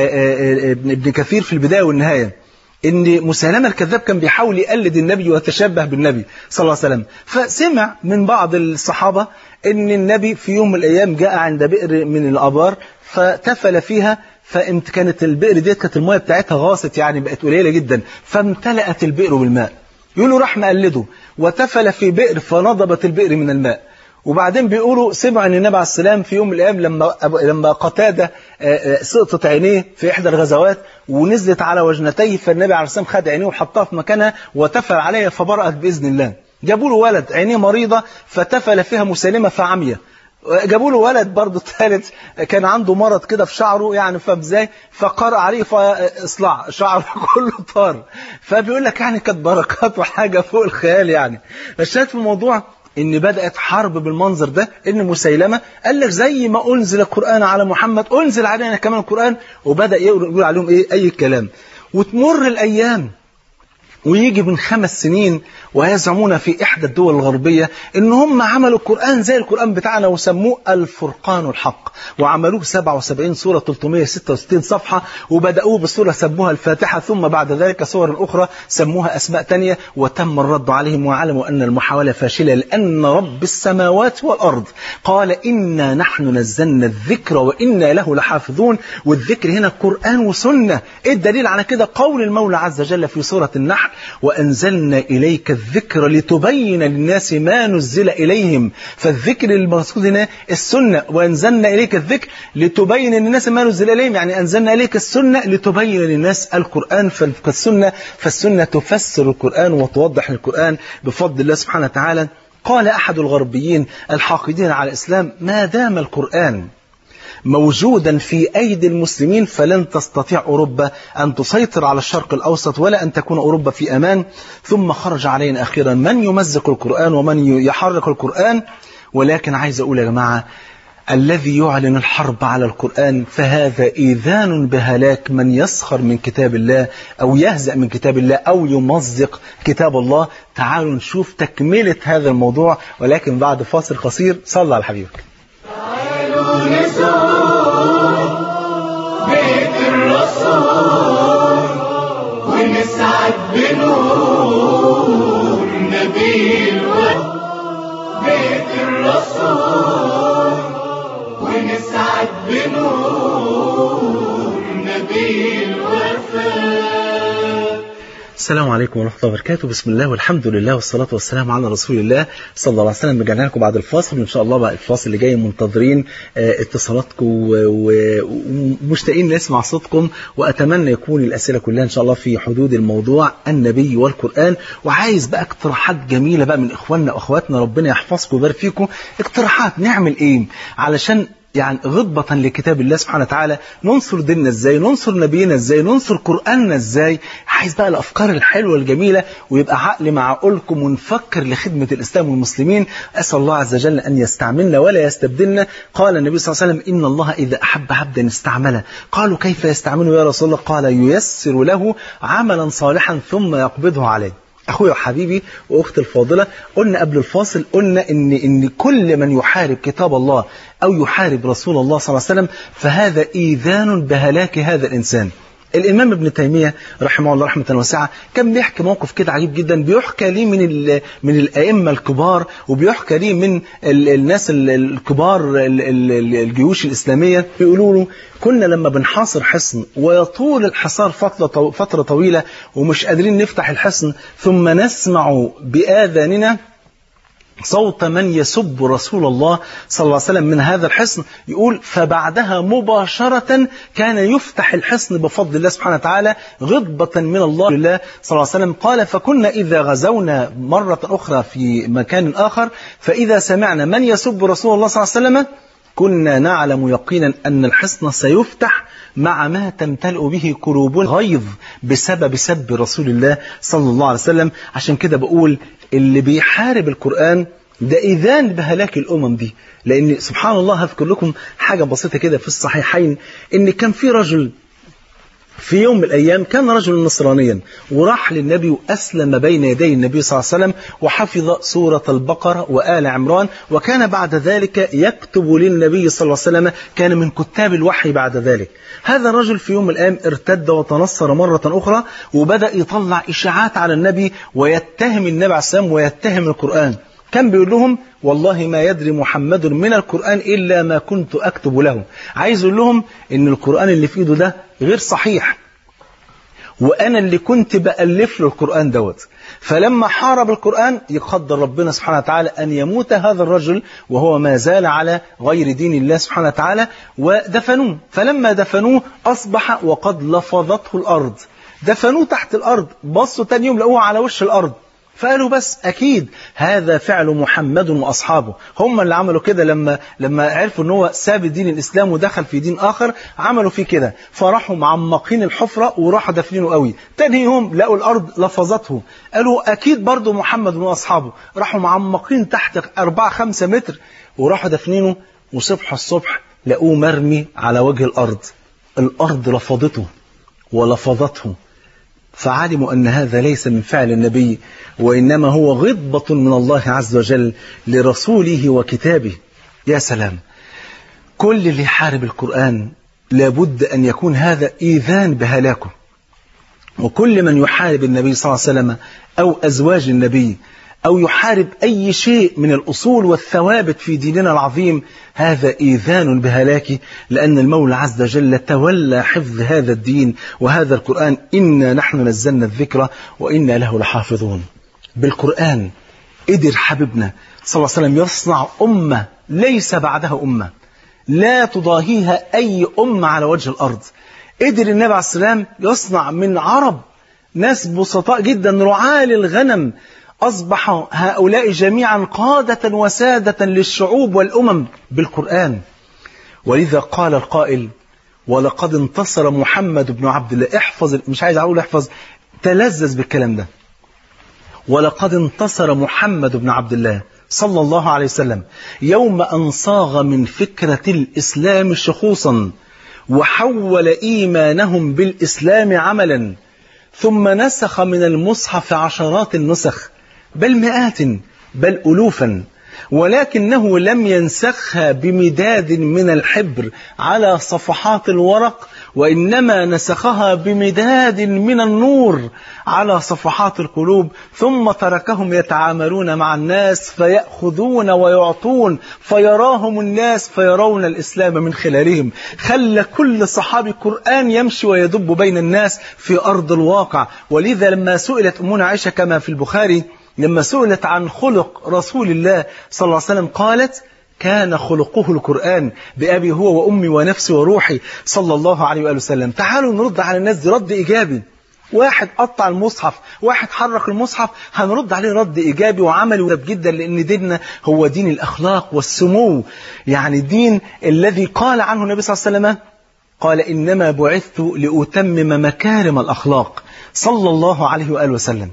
ابن كثير في البداية والنهاية، ان مسيلمة الكذاب كان بيحاول يقلد النبي ويتشبه بالنبي صلى الله عليه وسلم. فسمع من بعض الصحابة ان النبي في يوم من الايام جاء عند بئر من الابار فتفل فيها، فكانت البئر دي كانت المياه بتاعتها غاصت يعني، بقت قليلة جدا، فامتلأت البئر بالماء. يقولوا راح مقلده وتفل في بئر فنضبت البئر من الماء. وبعدين بيقولوا سمع ان النبي عليه السلام في يوم من الايام لما لما قتادة سقطت عينيه في احدى الغزوات ونزلت على وجنتيه، فالنبي عليه السلام خد عينيه وحطها في مكانها وتفل عليها فبرأت باذن الله. جابوا له ولد عينيه مريضه فتفل فيها مسيلمة فعمية. جابوا له ولد برضه ثالث كان عنده مرض كده في شعره يعني، فاهم ازاي؟ فقرأ عليه فاصلع شعره كله طار. فبيقول لك يعني كانت بركات وحاجه فوق الخيال يعني. الشاهد في الموضوع ان بدأت حرب بالمنظر ده، ان مسيلمة قال لك زي ما انزل القرآن على محمد انزل علينا كمان القرآن، وبدأ يقول عليهم ايه اي كلام. وتمر الايام ويجي من خمس سنين ويزعمون في إحدى الدول الغربية إن هم عملوا القرآن زي القرآن بتاعنا وسموه الفرقان الحق، وعملوه سبعة وسبعين سورة ثلاثمائة وستة وستين صفحة، وبدأوه بسورة سموها الفاتحة، ثم بعد ذلك سور أخرى سموها أسماء تانية، وتم الرد عليهم وعلموا أن المحاولة فاشلة، لأن رب السماوات والأرض قال إنا نحن نزلنا الذكر وإنا له لحافظون. والذكر هنا قرآن وسنة. إيه الدليل على كده؟ قول المولى عز وجل في سورة النحل: وأنزلنا إليك الذكر لتبين للناس ما نزل إليهم. فالذكر المقصود هنا السنة، وأنزلنا إليك الذكر لتبين للناس ما نزل إليهم، يعني أنزلنا إليك السنة لتبين للناس القرآن. فالسنة فالسنة تفسر القرآن وتوضح القرآن بفضل الله سبحانه وتعالى. قال أحد الغربيين الحاقدين على الإسلام: ما دام القرآن موجودا في أيدي المسلمين فلن تستطيع أوروبا أن تسيطر على الشرق الأوسط ولا أن تكون أوروبا في أمان. ثم خرج علينا أخيرا من يمزق القرآن ومن يحرك القرآن. ولكن عايز أقول يا جماعة، الذي يعلن الحرب على القرآن فهذا إيذان بهلاك من يسخر من كتاب الله أو يهزأ من كتاب الله أو يمزق كتاب الله. تعالوا نشوف تكملة هذا الموضوع، ولكن بعد فاصل قصير. صلى على حبيبك. تعالوا نزور بيت الرسول ونسعد بنور نبي الوفا. بيت الرسول ونسعد بنور نبي الوفا. السلام عليكم ورحمة الله وبركاته. بسم الله والحمد لله والصلاة والسلام على رسول الله صلى الله عليه وسلم. رجعنا لكم بعد الفاصل، وإن شاء الله بقى الفاصل اللي جاي منتظرين اتصالاتكم ومشتاقين نسمع صوتكم، وأتمنى يكون الأسئلة كلها إن شاء الله في حدود الموضوع النبي والقرآن. وعايز بقى اقتراحات جميلة بقى من إخواننا وأخواتنا، ربنا يحفظكم ويبارك فيكم. اقتراحات نعمل إيه علشان يعني غضبة لكتاب الله سبحانه وتعالى، ننصر ديننا ازاي، ننصر نبينا ازاي، ننصر قرآننا ازاي. عايز بقى الأفكار الحلوة الجميلة، ويبقى عقل مع عقولكم ونفكر لخدمة الإسلام والمسلمين. أسأل الله عز وجل أن يستعملنا ولا يستبدلنا. قال النبي صلى الله عليه وسلم: إن الله إذا أحب عبدا استعمله. قالوا: كيف يستعمله يا رسول الله؟ قال: ييسر له عملا صالحا ثم يقبضه عليه. أخويا وحبيبي وأختي الفاضلة، قلنا قبل الفاصل قلنا إن إن كل من يحارب كتاب الله أو يحارب رسول الله صلى الله عليه وسلم فهذا إيذان بهلاك هذا الإنسان. الإمام ابن تيمية رحمه الله رحمة واسعة كان بيحكي موقف كده عجيب جدا، بيحكى ليه من من الأئمة الكبار، وبيحكى ليه من ال الناس الكبار الجيوش الإسلامية. بيقولوا له كنا لما بنحاصر حصن ويطول الحصار فترة فترة طويلة ومش قادرين نفتح الحصن، ثم نسمع بآذاننا صوت من يسب رسول الله صلى الله عليه وسلم من هذا الحصن، يقول فبعدها مباشرة كان يفتح الحصن بفضل الله سبحانه وتعالى غضبة من الله لله صلى الله عليه وسلم. قال فكنا إذا غزونا مرة أخرى في مكان آخر فإذا سمعنا من يسب رسول الله صلى الله عليه وسلم كنا نعلم يقينا أن الحصن سيفتح مع ما تمتلئ به قلوب غيظ بسبب سب رسول الله صلى الله عليه وسلم. عشان كده بقول اللي بيحارب القرآن ده إذان بهلاك الأمم دي، لأن سبحان الله هذكر لكم حاجة بسيطة كده في الصحيحين، إن كان في رجل في يوم من الأيام كان رجل نصرانيا وراح للنبي وأسلم بين يدي النبي صلى الله عليه وسلم وحفظ سورة البقرة وآل عمران، وكان بعد ذلك يكتب للنبي صلى الله عليه وسلم، كان من كتاب الوحي بعد ذلك. هذا الرجل في يوم من الأيام ارتد وتنصر مرة أخرى وبدأ يطلع إشاعات على النبي ويتهم النبي عليه السلام ويتهم القرآن. كان بيقول لهم والله ما يدري محمد من القرآن إلا ما كنت أكتب له. عايز يقول لهم إن القرآن اللي في إيده ده غير صحيح، وأنا اللي كنت بألف له القرآن دوت. فلما حارب القرآن يقدر ربنا سبحانه وتعالى أن يموت هذا الرجل وهو ما زال على غير دين الله سبحانه وتعالى، ودفنوه. فلما دفنوه أصبح وقد لفظته الأرض، دفنوه تحت الأرض، بصوا تاني يوم لقوه على وش الأرض، فقالوا بس أكيد هذا فعل محمد وأصحابه، هم اللي عملوا كده. لما لما عرفوا ان هو ساب دين الإسلام ودخل في دين آخر عملوا فيه كده، فراحوا معمقين الحفرة وراحوا دفنينه قوي. تاني يوم لقوا الأرض لفظته، قالوا أكيد برضو محمد وأصحابه، راحوا معمقين تحت أربعة خمسة متر وراحوا دفنينه، وصبح الصبح لقوه مرمي على وجه الأرض. الأرض لفظته ولفظته، فعلموا أن هذا ليس من فعل النبي، وإنما هو غضبة من الله عز وجل لرسوله وكتابه. يا سلام، كل اللي يحارب القرآن لابد أن يكون هذا إيذان بهلاكه، وكل من يحارب النبي صلى الله عليه وسلم أو أزواج النبي أو يحارب أي شيء من الأصول والثوابت في ديننا العظيم هذا إيذان بهلاكه، لأن المولى عز وجل تولى حفظ هذا الدين وهذا القرآن. إنا نحن نزلنا الذكر وإنا له لحافظون. بالقرآن قدر حبيبنا صلى الله عليه وسلم يصنع أمة ليس بعدها أمة، لا تضاهيها أي أمة على وجه الأرض. قدر النبي عليه السلام يصنع من عرب ناس بسطاء جدا رعاة للغنم، أصبح هؤلاء جميعا قادة وسادة للشعوب والأمم بالقرآن. ولذا قال القائل ولقد انتصر محمد بن عبد الله، احفظ، مش عايز أقول احفظ، تلذذ بالكلام ده. ولقد انتصر محمد بن عبد الله صلى الله عليه وسلم يوم أن صاغ من فكرة الإسلام شخوصا وحول إيمانهم بالإسلام عملا، ثم نسخ من المصحف عشرات النسخ بل مئات بل ألوفا، ولكنه لم ينسخها بمداد من الحبر على صفحات الورق، وإنما نسخها بمداد من النور على صفحات القلوب، ثم تركهم يتعاملون مع الناس فيأخذون ويعطون، فيراهم الناس فيرون الإسلام من خلالهم. خلى كل صحابي قرآن يمشي ويدب بين الناس في أرض الواقع. ولذا لما سئلت أمنا عائشة كما في البخاري، لما سئلت عن خلق رسول الله صلى الله عليه وسلم قالت كان خلقه القرآن بأبي هو وأمي ونفسي وروحي صلى الله عليه وآله وسلم. تعالوا نرد على الناس دي رد إيجابي. واحد قطع المصحف، واحد حرك المصحف، هنرد عليه رد إيجابي وعملي ورب جدا، لأن ديننا هو دين الأخلاق والسمو، يعني دين الذي قال عنه النبي صلى الله عليه وسلم قال إنما بعثت لأتمم مكارم الأخلاق صلى الله عليه وآله وسلم.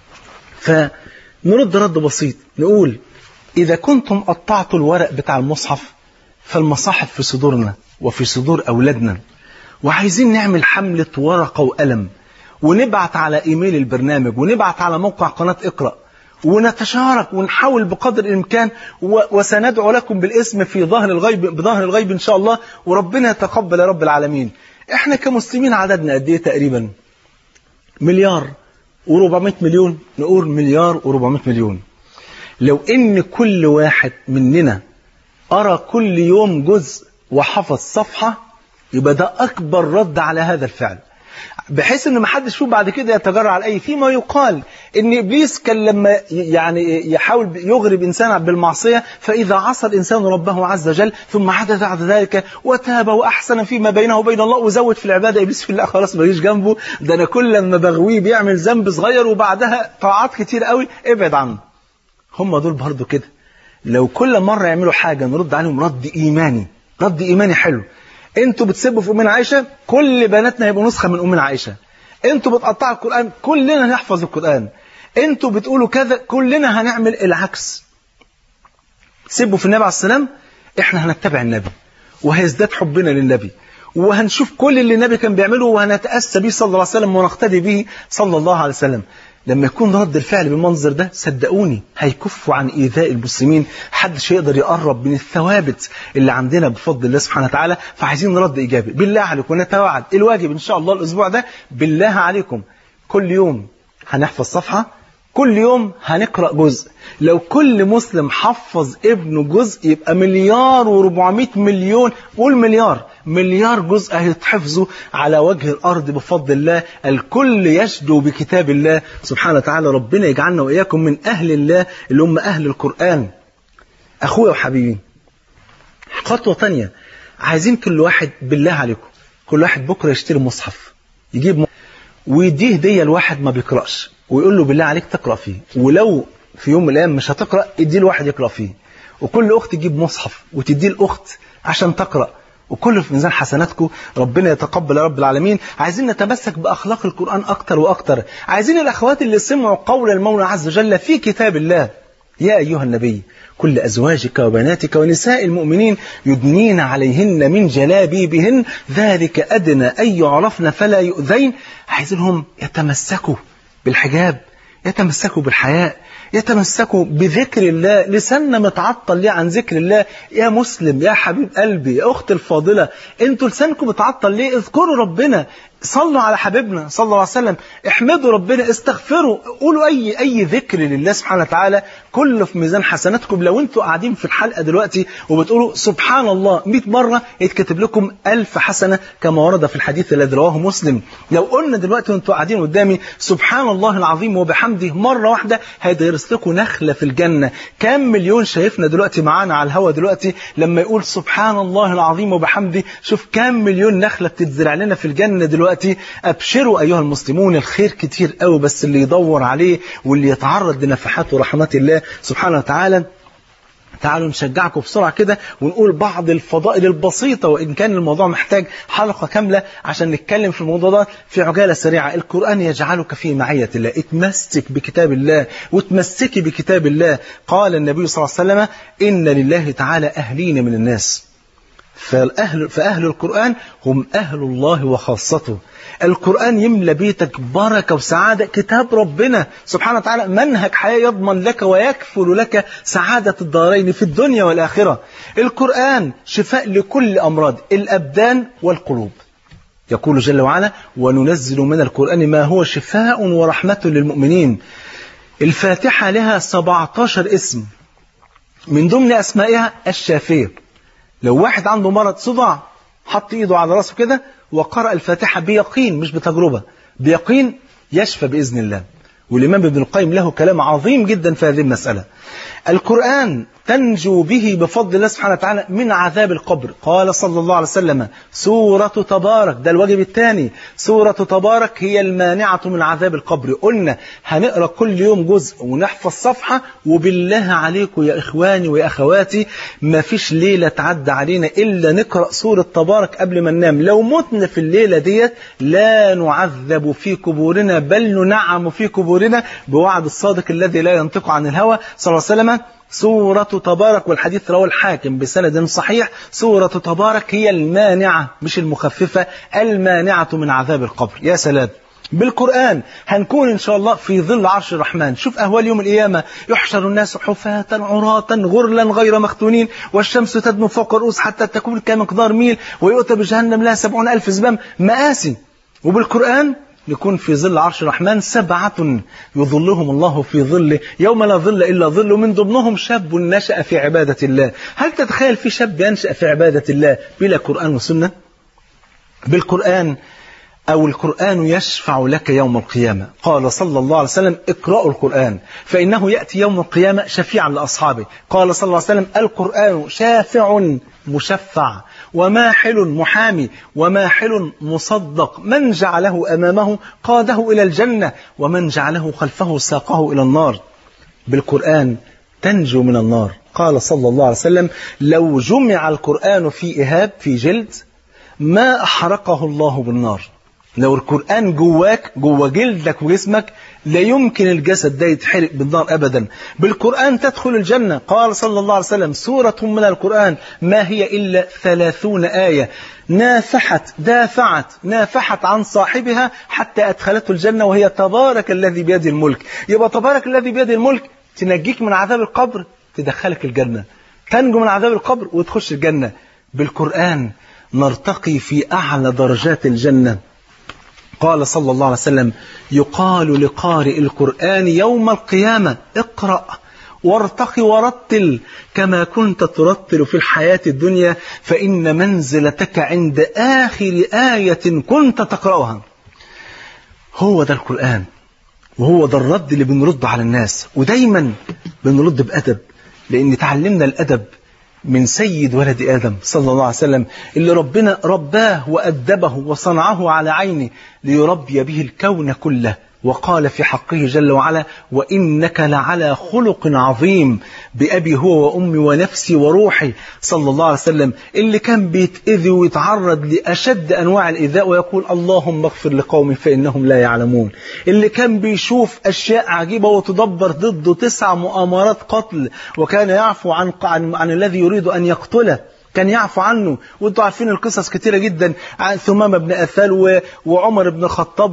فنرد رد بسيط نقول إذا كنتم قطعتوا الورق بتاع المصحف فالمصاحف في صدورنا وفي صدور أولادنا، وعايزين نعمل حملة ورقة وقلم ونبعت على إيميل البرنامج ونبعت على موقع قناة اقرأ ونتشارك ونحاول بقدر الإمكان، وسندعو لكم بالاسم في ظهر الغيب بظهر الغيب إن شاء الله، وربنا يتقبل يا رب العالمين. إحنا كمسلمين عددنا قد إيه تقريبا؟ مليار وربعمائة مليون، نقول مليار وربعمائة مليون. لو إن كل واحد مننا أرى كل يوم جزء وحفظ صفحة، يبقى ده أكبر رد على هذا الفعل، بحيث ان ما حدش فيه بعد كده يتجرع على اي. فيما يقال ان ابليس كان لما يعني يحاول يغرب انسان بالمعصيه، فاذا عصى الانسان ربه عز وجل ثم عاد بعد ذلك وتاب واحسن فيما بينه وبين الله وزود في العباده، ابليس في الله خلاص ما يجيش جنبه، ده انا كل لما بغويه بيعمل ذنب صغير وبعدها طاعات كتير قوي، ابعد عنه. هم دول برضو كده، لو كل مره يعملوا حاجه نرد عليهم رد ايماني، رد ايماني حلو. انتوا بتسبوا في أمنا عائشة، كل بناتنا هيبقوا نسخة من أمنا عائشة. انتوا بتقطعوا القرآن، كلنا هنحفظ القرآن. انتوا بتقولوا كذا، كلنا هنعمل العكس. سبوا في النبي عليه السلام، احنا هنتبع النبي وهيزداد حبنا للنبي، وهنشوف كل اللي النبي كان بيعمله وهنتأسى به صلى الله عليه وسلم ونقتدي به صلى الله عليه وسلم. لما يكون رد الفعل بالمنظر ده صدقوني هيكفوا عن إيذاء المسلمين، حدش يقدر يقرب من الثوابت اللي عندنا بفضل الله سبحانه وتعالى. فعايزين رد إيجابي بالله عليكم، نتوعد الواجب إن شاء الله الأسبوع ده، بالله عليكم كل يوم هنحفظ صفحة، كل يوم هنقرأ جزء. لو كل مسلم حفظ ابنه جزء يبقى مليار وربعمائة مليون، قول مليار مليار جزء هيتحفظوا على وجه الأرض بفضل الله. الكل يشدو بكتاب الله سبحانه وتعالى. ربنا يجعلنا وإياكم من أهل الله اللي هم أهل القرآن. أخويا وحبيبي، خطوة تانية، عايزين كل واحد بالله عليكم، كل واحد بكرة يشتري مصحف، يجيب مصحف ويديه هدية لواحد ما بيقرأش، ويقول له بالله عليك تقرأ فيه، ولو في يوم من الأيام مش هتقرأ اديه لواحد يقرأ فيه. وكل أخت تجيب مصحف وتديه الأخت عشان تقرأ، وكل في ميزان حسناتكم. ربنا يتقبل يا رب العالمين. عايزين نتمسك بأخلاق القرآن أكتر وأكتر. عايزين الأخوات اللي سمعوا قول المولى عز وجل في كتاب الله: يا أيها النبي كل أزواجك وبناتك ونساء المؤمنين يدنين عليهن من جلابيبهن ذلك أدنى أن يعرفن فلا يؤذين. عايزينهم يتمسكوا بالحجاب، يتمسكوا بالحياء، يتمسكوا بذكر الله. لساننا متعطل ليه عن ذكر الله؟ يا مسلم، يا حبيب قلبي، يا أخت الفاضلة، انتوا لسانكم متعطل ليه؟ اذكروا ربنا، صلوا على حبيبنا صلى الله عليه وسلم، احمدوا ربنا، استغفروا، قولوا أي أي ذكر لله سبحانه وتعالى، كله في ميزان حسناتكم. لو انتوا قاعدين في الحلقة دلوقتي وبتقولوا سبحان الله مئة مرة يتكتب لكم ألف حسنة كما ورد في الحديث الذي رواه مسلم. لو قلنا دلوقتي وانتوا قاعدين قدامي سبحان الله العظيم وبحمده مرة واحدة هيدرس لكم نخلة في الجنة. كام مليون شايفنا دلوقتي معانا على الهوا دلوقتي لما يقول سبحان الله العظيم وبحمده، شوف كام مليون نخلة بتتزرع لنا في الجنة دلوقتي. أبشروا أيها المسلمون، الخير كتير قوي، بس اللي يدور عليه واللي يتعرض لنفحات ورحمات الله سبحانه وتعالى. تعالوا نشجعكم بسرعة كده ونقول بعض الفضائل البسيطة، وإن كان الموضوع محتاج حلقة كاملة عشان نتكلم في الموضوع ده في عجالة سريعة. القرآن يجعلك في معية الله، اتمسك بكتاب الله وتمسكي بكتاب الله. قال النبي صلى الله عليه وسلم: إن لله تعالى أهلين من الناس، فأهل, فأهل القرآن هم أهل الله وخاصته. القرآن يملى بيتك بركة وسعادة. كتاب ربنا سبحانه وتعالى منهج حياة يضمن لك ويكفل لك سعادة الدارين في الدنيا والآخرة. القرآن شفاء لكل أمراض الأبدان والقلوب. يقول جل وعلا: وننزل من القرآن ما هو شفاء ورحمة للمؤمنين. الفاتحة لها سبعة عشر اسم، من ضمن أسمائها الشافية. لو واحد عنده مرض صداع حط ايده على راسه كده وقرأ الفاتحة بيقين، مش بتجربة، بيقين يشفى بإذن الله. والإمام ابن القيم له كلام عظيم جدا في هذه المسألة. القرآن تنجو به بفضل الله سبحانه وتعالى من عذاب القبر. قال صلى الله عليه وسلم: سورة تبارك، ده الواجب الثاني، سورة تبارك هي المانعة من عذاب القبر. قلنا هنقرأ كل يوم جزء ونحفظ صفحة. وبالله عليكم يا إخواني ويا أخواتي، ما فيش ليلة تعدى علينا إلا نقرأ سورة تبارك قبل ما ننام. لو متنا في الليلة ديت لا نعذب في قبورنا بل ننعم في قبورنا بوعد الصادق الذي لا ينطق عن الهوى صلى الله عليه وسلم. سورة تبارك، والحديث رواه الحاكم بسند صحيح، سورة تبارك هي المانعة مش المخففة، المانعة من عذاب القبر. يا سلام، بالقرآن هنكون إن شاء الله في ظل عرش الرحمن. شوف أهوال يوم القيامة، يحشر الناس حفاة عراة غرلا غير مختونين، والشمس تدنو فوق الرؤوس حتى تكون كمقدار ميل، ويؤتى بجهنم لها سبعون ألف زمام. مآسي. وبالقرآن نكون في ظل عرش الرحمن سبعة يظلهم الله في ظله يوم لا ظل إلا ظله، من ضمنهم شاب نشأ في عبادة الله. هل تتخيل في شاب ينشأ في عبادة الله بلا قرآن وسنة؟ بالقرآن أو القرآن يشفع لك يوم القيامة. قال صلى الله عليه وسلم اقرأوا القرآن فإنه يأتي يوم القيامة شفيعا لأصحابه. قال صلى الله عليه وسلم القرآن شافع مشفع وماحل محامي وماحل مصدق، من جعله أمامه قاده إلى الجنة ومن جعله خلفه ساقه إلى النار. بالقرآن تنجو من النار. قال صلى الله عليه وسلم لو جمع القرآن في إهاب في جلد ما أحرقه الله بالنار. لو القرآن جواك جوا جلدك وجسمك لا يمكن الجسد ده يتحرق بالنار أبدا. بالقرآن تدخل الجنة. قال صلى الله عليه وسلم سورة من القرآن ما هي إلا ثلاثون آية نافحت دافعت نافحت عن صاحبها حتى أدخلته الجنة، وهي تبارك الذي بيده الملك. يبقى تبارك الذي بيده الملك تنجيك من عذاب القبر تدخلك الجنة، تنجو من عذاب القبر وتخش الجنة. بالقرآن نرتقي في أعلى درجات الجنة. قال صلى الله عليه وسلم يقال لقارئ القرآن يوم القيامة اقرأ وارتقي ورتل كما كنت ترتل في الحياة الدنيا فإن منزلتك عند آخر آية كنت تقرأها. هو ده القرآن، وهو ده الرد اللي بنرد على الناس، ودايما بنرد بأدب، لأن تعلمنا الأدب من سيد ولد آدم صلى الله عليه وسلم اللي ربنا رباه وأدبه وصنعه على عينه ليربي به الكون كله. وقال في حقه جل وعلا وإنك لعلى خلق عظيم بأبي هو وأمي ونفسي وروحي. صلى الله عليه وسلم اللي كان بيتأذي ويتعرض لأشد أنواع الإيذاء ويقول اللهم اغفر لقومي فإنهم لا يعلمون. اللي كان بيشوف أشياء عجيبة وتدبر ضده تسع مؤامرات قتل وكان يعفو عن, عن, عن الذي يريد أن يقتله، كان يعفو عنه. وانتوا عارفين القصص كتيرة جدا عن ثمامة بن أثال وعمر بن الخطاب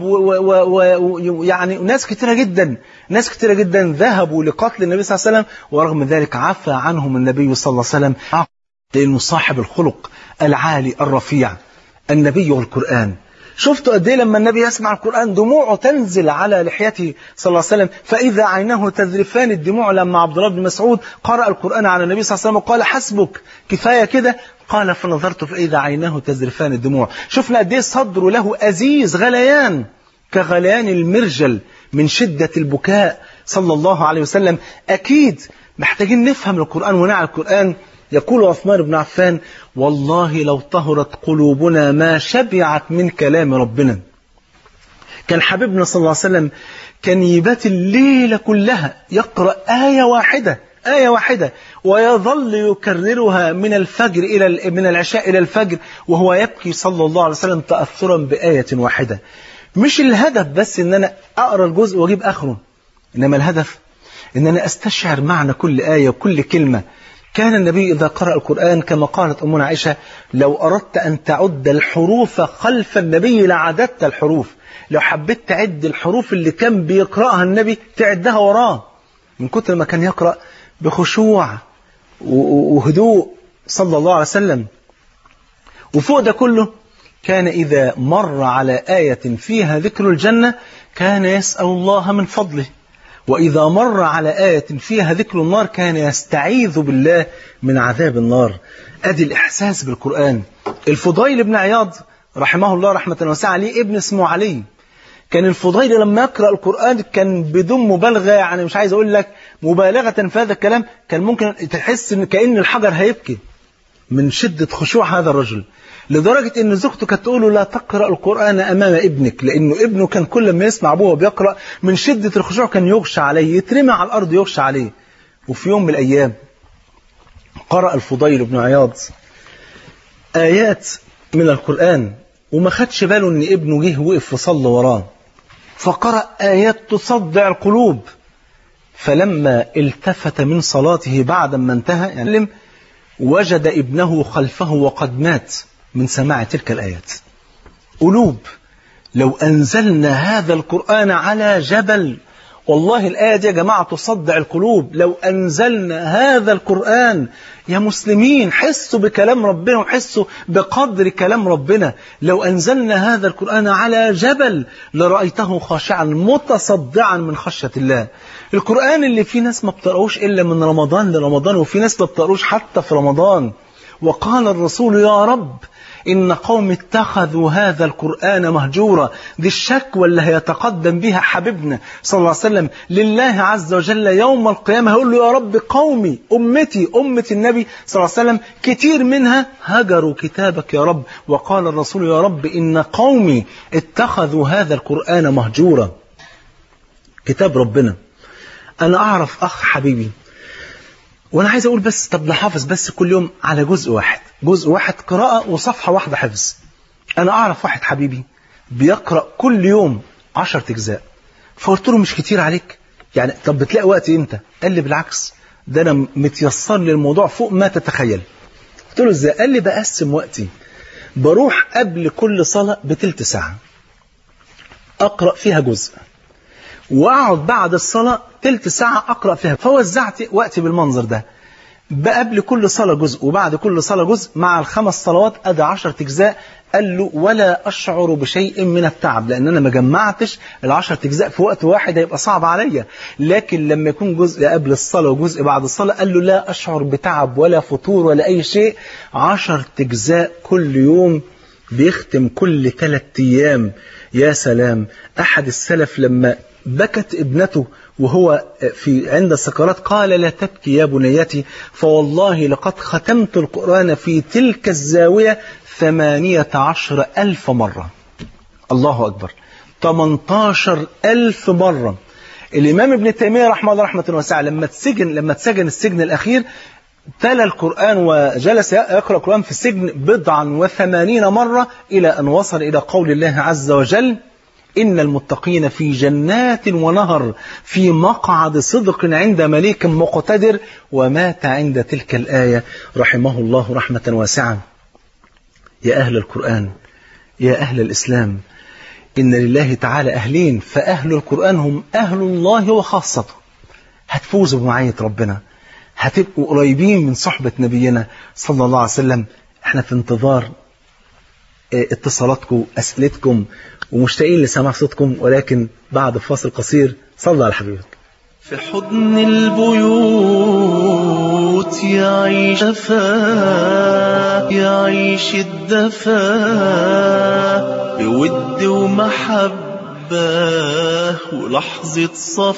ويعني ناس كتيرة جدا ناس كتيرة جدا ذهبوا لقتل النبي صلى الله عليه وسلم، ورغم ذلك عفى عنهم النبي صلى الله عليه وسلم لأنه صاحب الخلق العالي الرفيع النبي والقرآن. شفتوا قد ايه لما النبي يسمع القرآن دموعه تنزل على لحيته صلى الله عليه وسلم، فإذا عيناه تذرفان الدموع. لما عبد الله بن مسعود قرأ القرآن على النبي صلى الله عليه وسلم وقال حسبك كفاية كده، قال فنظرت فإذا عيناه تذرفان الدموع. شفنا قد ايه صدره له أزيز غليان كغليان المرجل من شدة البكاء صلى الله عليه وسلم. أكيد محتاجين نفهم القرآن ونعي القرآن. يقول عثمان بن عفان والله لو طهرت قلوبنا ما شبعت من كلام ربنا. كان حبيبنا صلى الله عليه وسلم كان يبات الليلة كلها يقرأ آية واحدة آية واحدة ويظل يكررها من الفجر إلى من العشاء إلى الفجر وهو يبكي صلى الله عليه وسلم تأثرا بآية واحدة. مش الهدف بس إن أنا أقرأ الجزء وأجيب آخره، إنما الهدف إن أنا أستشعر معنى كل آية وكل كلمة. كان النبي إذا قرأ القرآن كما قالت أمنا عائشة لو أردت أن تعد الحروف خلف النبي لعددت الحروف. لو حبيت تعد الحروف اللي كان بيقرأها النبي تعدها وراه من كتر ما كان يقرأ بخشوع وهدوء صلى الله عليه وسلم. وفوق ده كله كان إذا مر على آية فيها ذكر الجنة كان يسأل الله من فضله، وإذا مر على آية فيها ذكر النار كان يستعيذ بالله من عذاب النار. أدي الإحساس بالقرآن. الفضيل بن عياض رحمه الله رحمة واسعة ليه ابن اسمه علي. كان الفضيل لما يقرأ القرآن كان بدون مبالغة، يعني مش عايز أقول لك مبالغة في هذا الكلام، كان ممكن تحس إن كأن الحجر هيبكي من شدة خشوع هذا الرجل، لدرجة إن زوجته كانت تقول له لا تقرأ القرآن أمام ابنك، لأنه ابنه كان كل ما يسمع أبوه بيقرأ من شدة الخشوع كان يغشى عليه، يترمي على الأرض يغشى عليه. وفي يوم من الأيام قرأ الفضيل بن عياض آيات من القرآن وما خدش باله إن ابنه جه وقف وصلى وراه، فقرأ آيات تصدع القلوب. فلما التفت من صلاته بعد ما انتهى يعني وجد ابنه خلفه وقد مات من سماع تلك الآيات. قلوب لو أنزلنا هذا القرآن على جبل. والله الآية دي يا جماعة تصدع القلوب. لو أنزلنا هذا القرآن، يا مسلمين حسوا بكلام ربنا وحسوا بقدر كلام ربنا. لو أنزلنا هذا القرآن على جبل لرأيته خاشعا متصدعا من خشية الله. القرآن اللي في ناس ما بتقروش إلا من رمضان لرمضان، وفي ناس ما بتقروش حتى في رمضان. وقال الرسول يا رب إن قوم اتخذوا هذا القرآن مهجورا. دي الشكوى اللي هيتقدم بها حبيبنا صلى الله عليه وسلم لله عز وجل يوم القيامة. هيقول له يا رب قومي أمتي أمة النبي صلى الله عليه وسلم كتير منها هجروا كتابك يا رب. وقال الرسول يا رب إن قومي اتخذوا هذا القرآن مهجورا. كتاب ربنا. أنا أعرف أخ حبيبي، وأنا عايز أقول بس طب نحافظ بس كل يوم على جزء واحد، جزء واحد قراءة وصفحة واحدة حفظ. أنا أعرف واحد حبيبي بيقرأ كل يوم عشرة أجزاء. فقلت له مش كتير عليك يعني؟ طب بتلاقي وقت إمتى؟ قال لي بالعكس، ده أنا متيسر لي الموضوع فوق ما تتخيل. قلت له إزاي؟ قال لي بقسم وقتي، بروح قبل كل صلاة بتلت ساعة أقرأ فيها جزء، وأقعد بعد الصلاة تلت ساعة أقرأ فيها. فوزعت وقتي بالمنظر ده، قبل كل صلاة جزء وبعد كل صلاة جزء، مع الخمس صلوات أدى عشرة أجزاء. قال له ولا أشعر بشيء من التعب، لأن أنا ما جمعتش العشرة أجزاء في وقت واحد هيبقى صعب عليا. لكن لما يكون جزء قبل الصلاة وجزء بعد الصلاة، قال له لا أشعر بتعب ولا فتور ولا أي شيء. عشرة أجزاء كل يوم، بيختم كل ثلاث أيام. يا سلام. أحد السلف لما بكت ابنته وهو في عند السكرات قال لا تبكي يا بنيتي، فوالله لقد ختمت القرآن في تلك الزاوية ثمانية عشر ألف مرة. الله أكبر، ثمانية عشر ألف مرة. الإمام ابن تيمية رحمه الله رحمة واسعة لما تسجن لما تسجن السجن الأخير تلا القرآن وجلس يقرأ القرآن في السجن بضعا وثمانين مرة، إلى أن وصل إلى قول الله عز وجل إن المتقين في جنات ونهر في مقعد صدق عند مليك مقتدر. ومات عند تلك الآية رحمه الله رحمة واسعة. يا أهل القرآن، يا أهل الإسلام، إن لله تعالى أهلين، فأهل القرآن هم أهل الله وخاصته. هتفوزوا بمعية ربنا، هتبقوا قريبين من صحبة نبينا صلى الله عليه وسلم. احنا في انتظار اتصالاتكم، أسئلتكم، ومشتاقين لسماع صوتكم، ولكن بعد فاصل قصير صلى على حبيبك. في حضن البيوت يعيش دفا، يعيش الدفا بود ومحبة ولحظة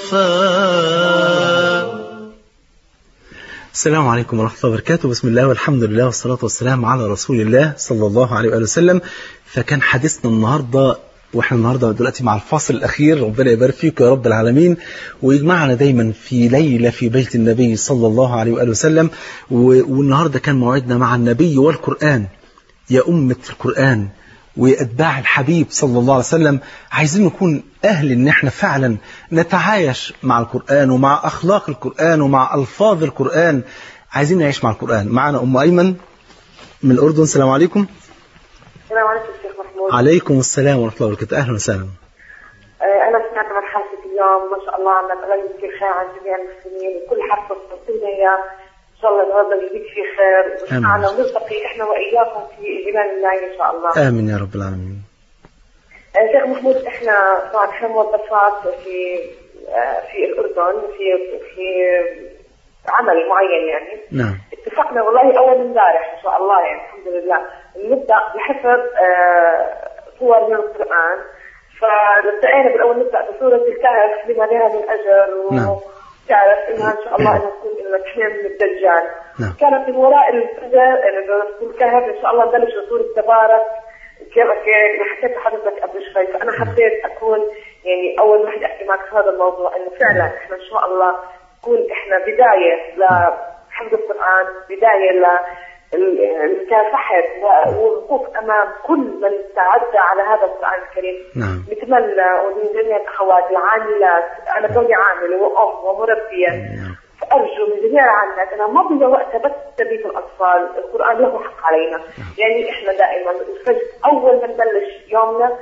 صفا. السلام عليكم ورحمة الله وبركاته. بسم الله والحمد لله والصلاة والسلام على رسول الله صلى الله عليه وآله وسلم. فكان حديثنا النهاردة، واحنا النهاردة دلوقتي مع الفصل الأخير، ربنا يبارك فيك يا رب العالمين، ويجمعنا دايما في ليلة في بيت النبي صلى الله عليه وآله وسلم. والنهاردة كان موعدنا مع النبي والقرآن. يا أمة القرآن وأتباع الحبيب صلى الله عليه وسلم، عايزين نكون أهل إن احنا فعلا نتعايش مع القرآن ومع أخلاق القرآن ومع ألفاظ القرآن. عايزين نعيش مع القرآن. معنا أم أيمن من الأردن. السلام عليكم. السلام عليكم شيخ محمود. عليكم السلام ورحمة الله وبركاته. أهلا وسهلا. أنا سمعت عن حلقة اليوم، ما شاء الله عم تغير كثير خير عن جميع المسلمين، وكل حلقة تصلنا إياه إن شاء الله النهارده يزيد فيه خير ويسمعنا ونلتقي إحنا وإياكم في جنان الله إن شاء الله. آمين يا رب العالمين. شيخ محمود، إحنا طبعا إحنا موظفات في في الأردن في في عمل معين يعني. نعم. اتفقنا والله أول امبارح إن شاء الله يعني الحمد لله نبدأ بحفظ صور من القرآن. فابتدينا بالأول نبدأ بسورة الكهف لما لها من أجر، وتعرف إنها إن شاء الله إنها تكون إنها تحمي من الدجال. نعم. كانت من وراء الفجر الكهف إن شاء الله نبلش بسورة تبارك كما حكيت لحضرتك قبل شوي. فأنا حبيت أكون يعني أول واحد أحكي معك في هذا الموضوع، إنه فعلا إحنا إن شاء الله تكون إحنا بداية لحفظ القرآن، بداية ل المكافحة والوقوف أمام كل من تعدى على هذا القرآن الكريم. نعم. نتمنى ومن جميع الأخوات العاملات، أنا كوني عاملة وأم ومربية، نعم. فأرجو من جميع العاملات أنا ما بضيع وقتها بس تربية الأطفال، القرآن له حق علينا. نعم. يعني إحنا دائما الفجر أول ما نبلش يومنا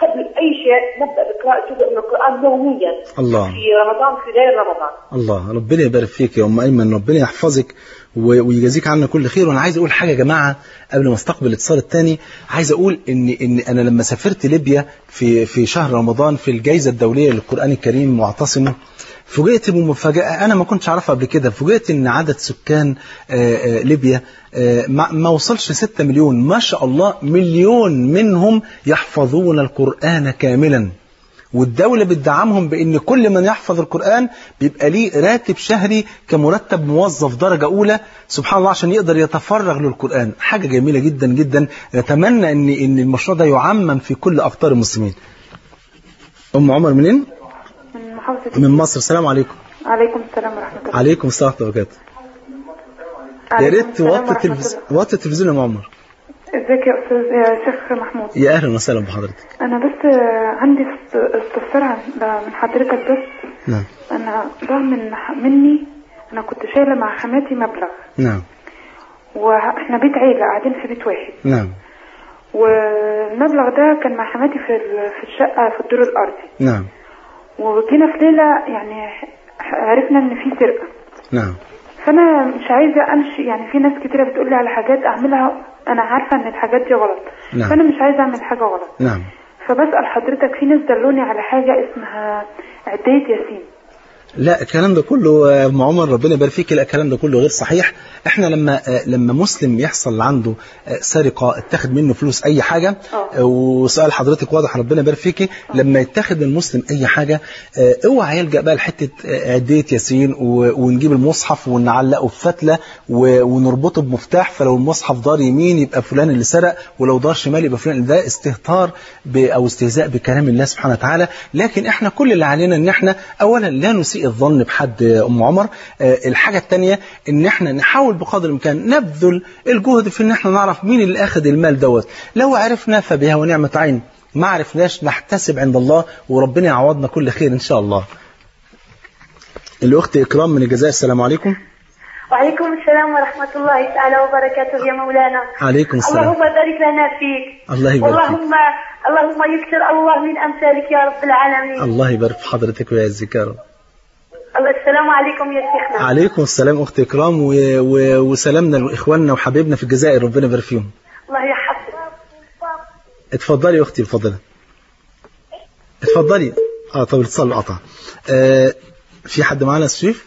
قبل أي شيء نبدأ بقراءة جزء من القرآن يوميا الله. في رمضان في غير رمضان. الله، ربنا يبارك فيك يا أم أيمن، ربنا يحفظك ويجازيك عنا كل خير. وأنا عايز أقول حاجة يا جماعة قبل ما استقبل الاتصال الثاني. عايز أقول إن إن أنا لما سافرت ليبيا في في شهر رمضان في الجائزة الدولية للقرآن الكريم معتصمة، فوجئت بمفاجأة أنا ما كنتش أعرفها قبل كده. فوجئت إن عدد سكان ليبيا ما وصلش ستة مليون، ما شاء الله مليون منهم يحفظون القرآن كاملا، والدولة بتدعمهم بأن كل من يحفظ القرآن بيبقى ليه راتب شهري كمرتب موظف درجة أولى، سبحان الله، عشان يقدر يتفرغ للقرآن. حاجة جميلة جدا جدا. نتمنى أن إن المشروع ده يعمم في كل أقطار المسلمين. أم عمر منين؟ من محافظة من مصر. السلام عليكم. عليكم السلام ورحمة الله. عليكم السلام ورحمة الله وبركاته. يا ريت وطي التلفزيون يا أم عمر. ازيك يا أستاذ يا شيخ محمود؟ يا أهلا وسهلا بحضرتك. أنا بس عندي استفسار من حضرتك بس. نعم. أنا ضاع من مني، أنا كنت شايلة مع حماتي مبلغ. نعم. وإحنا بيت عيلة قاعدين في بيت واحد. نعم. والمبلغ ده كان مع حماتي في في الشقة في الدور الأرضي. نعم. وجينا في ليلة يعني عرفنا إن في سرقة. نعم. فأنا مش عايزة أمشي، يعني في ناس كتيرة بتقول لي على حاجات أعملها أنا عارفة إن الحاجات دي غلط. نعم. فأنا مش عايزة أعمل حاجة غلط. نعم. فبسأل حضرتك، في ناس دلوني على حاجة اسمها عدية ياسين. لا الكلام ده كله يا ام عمر ربنا يبارك فيك، لا الكلام ده كله غير صحيح. احنا لما لما مسلم يحصل عنده سرقه اتاخد منه فلوس اي حاجه، أوه. وسؤال حضرتك واضح ربنا يبارك فيك، لما يتاخد من المسلم اي حاجه اوعى يلجا بقى لحته عديه ياسين ونجيب المصحف ونعلقه في فتله ونربطه بمفتاح، فلو المصحف دار يمين يبقى فلان اللي سرق، ولو دار شمال يبقى فلان. ده استهتار او استهزاء بكلام الله سبحانه وتعالى. لكن احنا كل اللي علينا ان احنا اولا لا نسيء الظن بحد ام عمر. الحاجه الثانيه ان احنا نحاول بقدر الامكان نبذل الجهد في ان احنا نعرف مين اللي اخذ المال دوت. لو عرفنا فبها ونعمه عين، ما عرفناش نحتسب عند الله وربنا يعوضنا كل خير ان شاء الله. الاخت اكرام من الجزائر. السلام عليكم. وعليكم السلام ورحمة الله تعالى وبركاته يا مولانا. عليكم السلام. اللهم بارك لنا فيك. الله يبارك فيك. اللهم اللهم يكثر الله من أمثالك يا رب العالمين. الله يبارك في حضرتك ويعزك يا رب. السلام عليكم يا شيخنا. عليكم السلام أخت إكرام، و... و... وسلامنا لإخواننا وحبيبنا في الجزائر ربنا يبارك فيهم. الله يحفظك. اتفضلي يا أختي اتفضلي. اتفضلي. اه طب الاتصال قطع. آه في حد معانا الشريف؟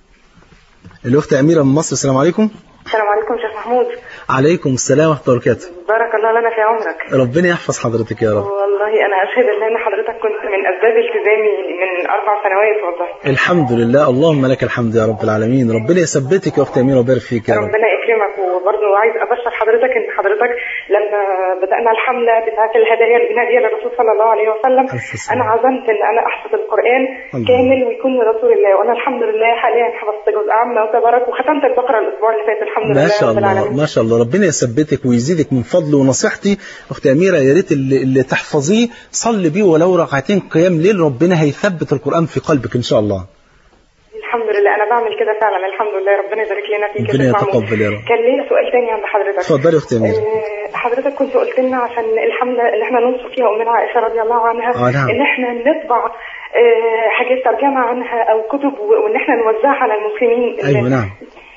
الأخت أميرة من مصر. السلام عليكم. السلام عليكم شيخ محمود. عليكم السلام ورحمة الله وبركاته. بارك الله لنا في عمرك. ربنا يحفظ حضرتك يا رب. والله أنا أشهد أن حضرتك كنت من أسباب التزامي من أربع سنوات والله. الحمد لله، اللهم لك الحمد يا رب العالمين. ربنا يثبتك يا أخت أميرة ويبارك فيك يا رب. ربنا يكرمك. وبرضه عايز أبشر حضرتك إن حضرتك لما بدأنا الحملة بتاعة الهدايا البنائية للرسول صلى الله عليه وسلم، أنا عزمت إن أنا أحفظ القرآن الله. كامل ويكون لرسول الله، وأنا الحمد لله حاليا حفظت جزء عامة وتبارك وختمت البقرة الأسبوع اللي فات الحمد لله. ما شاء الله ما شاء الله، ربنا يثبتك ويزيدك من فضله. ونصيحتي أخت أميرة يا ريت اللي, اللي تحفظيه صلي بيه ولو ركعتين قيام ليل، ربنا هيثبت القرآن في قلبك إن شاء الله. الحمد لله أنا بعمل كده فعلا الحمد لله. ربنا يبارك لنا فيك. ربنا يتقبل يا رب. كان لي سؤال تاني عند حضرتك. اتفضلي يا أختي أميرة. حضرتك كنت قلت لنا عشان الحملة اللي احنا ننصر فيها أمنا عائشة رضي الله عنها آه نعم. إن احنا نطبع حاجات ترجمة عنها أو كتب وإن احنا نوزعها على المسلمين. أيوة نعم.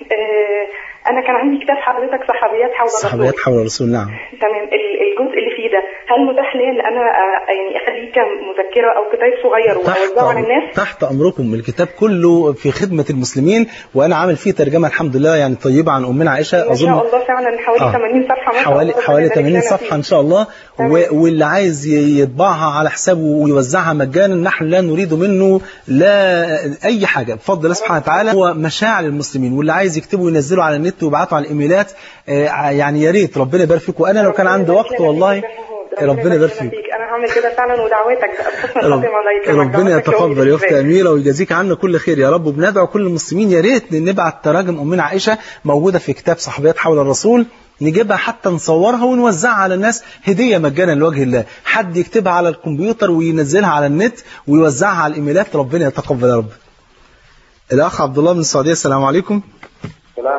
أنا كان عندي كتاب حضرتك صحابيات حول الرسول. صحابيات حول الرسول نعم. تمام. الجزء اللي فيه ده هل متاح لي ان انا يعني اخليه كمذكره او كتاب صغير واوزعه على الناس؟ تحت امركم. الكتاب كله في خدمه المسلمين، وانا عامل فيه ترجمه الحمد لله يعني طيبه عن امنا عائشه. اظن ما شاء الله فعلا حوالي آه. ثمانين صفحه مثلا. حوالي حوالي ثمانين صفحه ان شاء الله. واللي عايز يطبعها على حسابه ويوزعها مجانا نحن لا نريد منه لا اي حاجه بفضل الله سبحانه وتعالى. هو مشاعر المسلمين، واللي عايز يكتبه وينزله على النت ويبعته على الايميلات يعني يا ريت ربنا يبارك فيك. وانا لو كان عندي وقت والله ربنا يبارك فيك. انا هعمل كده فعلا ودعواتك بحسن الخاتمه الله يكرمك. ربنا يتقبل يا اختي اميره ويجازيك عنا كل خير يا رب. وبندعو كل المسلمين يا ريت نبعت تراجم امنا عائشه موجوده في كتاب صحابيات حول الرسول، نجيبها حتى نصورها ونوزعها على الناس هديه مجانا لوجه الله. حد يكتبها على الكمبيوتر وينزلها على النت ويوزعها على الايميلات. ربنا يتقبل يا رب. الاخ عبد الله من السعوديه. السلام عليكم. السلام ورحمه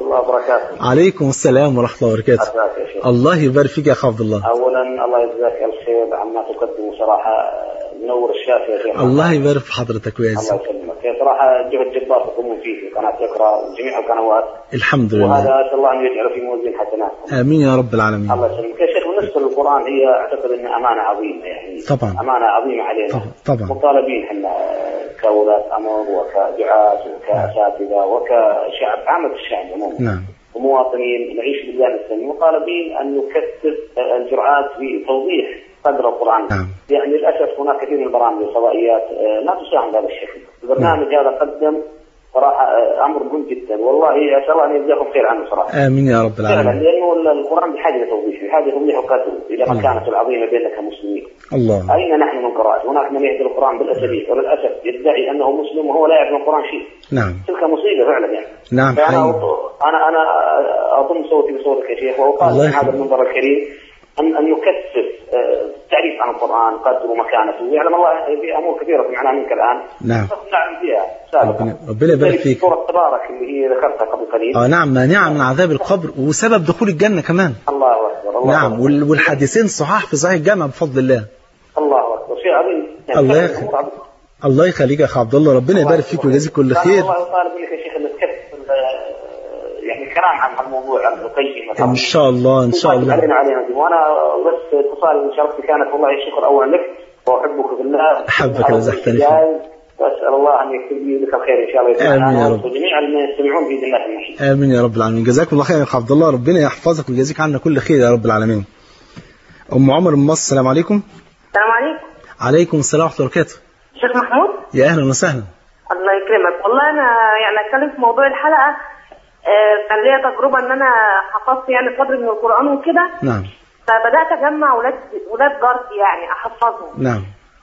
الله وبركاته. عليكم السلام ورحمة الله وبركاته. الله يبارك فيك يا أخ عبد الله. أولا الله يجزاك الخير عما تقدم، صراحة منور الشافي يا شيخ. الله يبارك في حضرتك ويعزك. الله يسلمك. صراحة جهد جبار تقومون فيه في قناة اقرأ وجميع القنوات. الحمد لله. وهذا أسأل الله أن يجعله في موازين حسناتكم. آمين يا رب العالمين. الله يسلمك يا شيخ. بالنسبة للقرآن هي أعتقد أنها أمانة عظيمة يعني. طبعا. أمانة عظيمة علينا. طبعا. طبعا. مطالبين احنا كولاة أمر وكدعاة وكأساتذة وكشعب عامة الشعب عموما. نعم. ومواطنين نعيش في بلاد السلم مطالبين أن نكثف الجرعات في توضيح قدر القرآن. نعم. يعني للأسف هناك كثير من البرامج والفضائيات لا تساهم بهذا الشكل. البرنامج هذا قدم صراحة أمر مهم جدا، والله أسأل الله أن يجزاكم خير عنه صراحة. آمين يا رب العالمين. لأنه القرآن بحاجة لتوضيح، بحاجة لتوضيح وقدره إلى مكانته العظيمة بيننا كمسلمين. الله. أين نحن من قراءة؟ هناك من يهدي القرآن بالأساليب وللأسف يدعي أنه مسلم وهو لا يعرف القرآن شيء. نعم. تلك مصيبة فعلا يعني. نعم. أنا أنا أنا أضم صوتي بصوتك يا شيخ، وأقال من هذا المنبر الكريم أن أن يكثف التعريف عن القرآن قدره ومكانته، ويعلم الله في أمور كثيرة سمعناها منك الآن. نعم. نعلم فيها سابقا. ربنا يبارك فيك. سورة تبارك اللي هي ذكرتها قبل قليل. آه نعم، مانعة من عذاب القبر وسبب دخول الجنة كمان. الله أكبر. الله نعم. أكبر. والحديثين صحاح في صحيح الجامع بفضل الله. الله أكبر. شيء عظيم. يعني الله يخليك. الله يخليك يا أخ عبد الله، ربنا يبارك فيك ويجزيك كل خير. الله يطالب منك يا شيخ أن تكثف يعني كلام عن الموضوع عن القيم. إن شاء الله إن شاء الله. علينا علينا. وأنا بس اتصال من شرفتي كانت والله الشكر أولا لك وأحبك في الله. أحبك وزحتني فيك. وأسأل الله أن يكتب لي لك الخير إن شاء الله. آمين يا رب. وجميع من يستمعون في جنات النعيم. آمين يا رب العالمين. جزاكم الله خير يا أخ عبد الله، ربنا يحفظك ويجزيك عنا كل خير يا رب العالمين. أم عمر من مصر، السلام عليكم. السلام عليكم. عليكم السلام ورحمة الله وبركاته. شيخ محمود. يا أهلا وسهلا. الله يكرمك. والله أنا يعني أتكلم في موضوع الحلقة. كان ليا تجربة إن أنا حفظت يعني قدر من القرآن وكده. نعم. فبدأت أجمع ولاد ولاد جارتي يعني أحفظهم. نعم.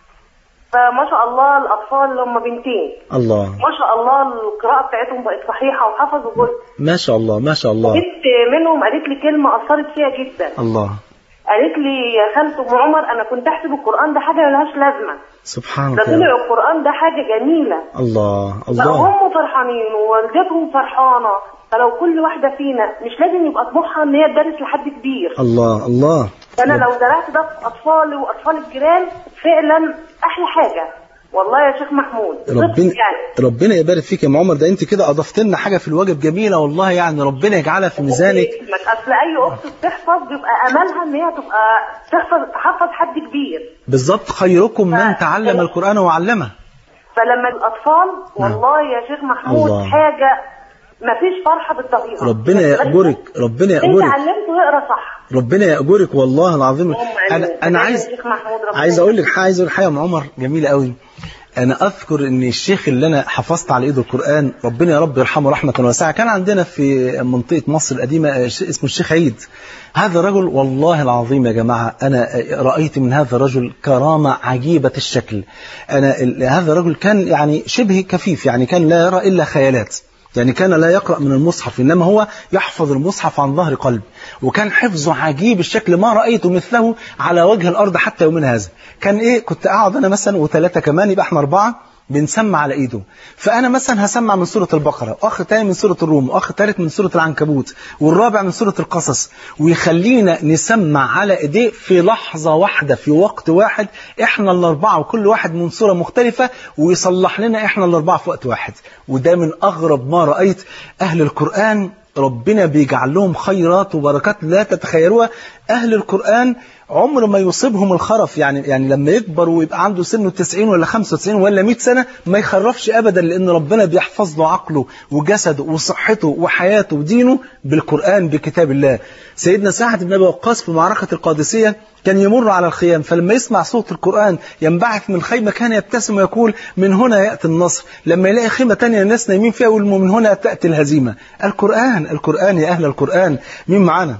فما شاء الله الأطفال هم بنتين. الله. ما شاء الله القراءة بتاعتهم بقت صحيحة وحفظوا جزء. ما شاء الله ما شاء الله. بنت منهم قالت لي كلمة أثرت فيها جدا. الله. قالت لي يا خالة أم عمر أنا كنت أحسب القرآن ده حاجة ملهاش لازمة. سبحان ده الله. طلع القرآن ده حاجة جميلة. الله الله. هم فرحانين ووالدتهم فرحانة، فلو كل واحدة فينا مش لازم يبقى طموحها إن هي تدرس لحد كبير. الله الله. أنا لو زرعت ده في أطفالي وأطفال الجيران فعلا أحلى حاجة. والله يا شيخ محمود ربنا يعني. ربنا يبارك فيك يا ام عمر، ده انت كده اضفت لنا حاجه في الواجب جميله والله، يعني ربنا يجعلها في ميزانك. اصل اي اخت بتحفظ بيبقى املها ان هي تبقى تحفظ تحفظ حد كبير. بالظبط، خيركم من تعلم القران وعلمه. فلما الاطفال والله يا شيخ محمود الله. حاجه ما فيش فرحه بالطريقه. ربنا يأجرك ربنا يأجرك. انت علمته يقرا صح. ربنا يأجرك والله العظيم. انا انا عايز عايز اقول لك عايز اقول حاجه يا ام عمر جميله قوي. أنا أذكر أن الشيخ اللي أنا حفظت على إيده القرآن ربنا يا رب يرحمه رحمة واسعة كان عندنا في منطقة مصر القديمة اسمه الشيخ عيد. هذا الرجل والله العظيم يا جماعة أنا رأيت من هذا الرجل كرامة عجيبة الشكل. أنا هذا الرجل كان يعني شبه كفيف، يعني كان لا يرى إلا خيالات، يعني كان لا يقرأ من المصحف إنما هو يحفظ المصحف عن ظهر قلب، وكان حفظه عجيب الشكل ما رأيت مثله على وجه الأرض حتى يومنا هذا. كان إيه كنت أقعد أنا مثلا وثلاثة كمان يبقى احنا أربعة بنسمع على إيده، فأنا مثلا هسمع من سورة البقرة، وأخ تاني من سورة الروم، وأخ ثالث من سورة العنكبوت، والرابع من سورة القصص، ويخلينا نسمع على إيديه في لحظة واحدة في وقت واحد إحنا الأربعة، وكل واحد من سورة مختلفة، ويصلح لنا إحنا الأربعة في وقت واحد. وده من أغرب ما رأيت. أهل القرآن ربنا بيجعل لهم خيرات وبركات لا تتخيلوها. أهل القرآن عمر ما يصيبهم الخرف، يعني يعني لما يكبر ويبقى عنده سنه تسعين ولا خمسة وتسعين ولا مئة سنة ما يخرفش أبدا، لأن ربنا بيحفظ له عقله وجسده وصحته وحياته ودينه بالقرآن بكتاب الله. سيدنا سعد بن أبي وقاص في معركة القادسية كان يمر على الخيام، فلما يسمع صوت القرآن ينبعث من الخيمة كان يبتسم ويقول من هنا يأتي النصر. لما يلاقي خيمة تانية الناس نايمين فيها يقول من هنا تأتي الهزيمة. القرآن القرآن يا أهل القرآن. مين معانا؟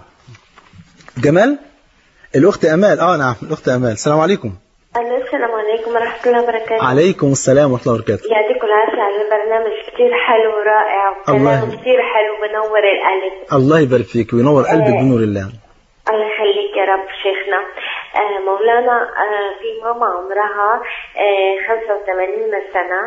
جمال؟ الأخت أمال. آه نعم الأخت أمال. السلام عليكم. السلام عليكم ورحمة الله وبركاته. عليكم السلام ورحمة الله وبركاته. يعطيكم العافية على البرنامج كتير حلو ورائع وكلام كتير حلو بنور القلب. الله يبارك فيك وينور قلبك بنور الله. الله يخليك يا رب شيخنا. مولانا في ماما عمرها خمسة وثمانين سنة.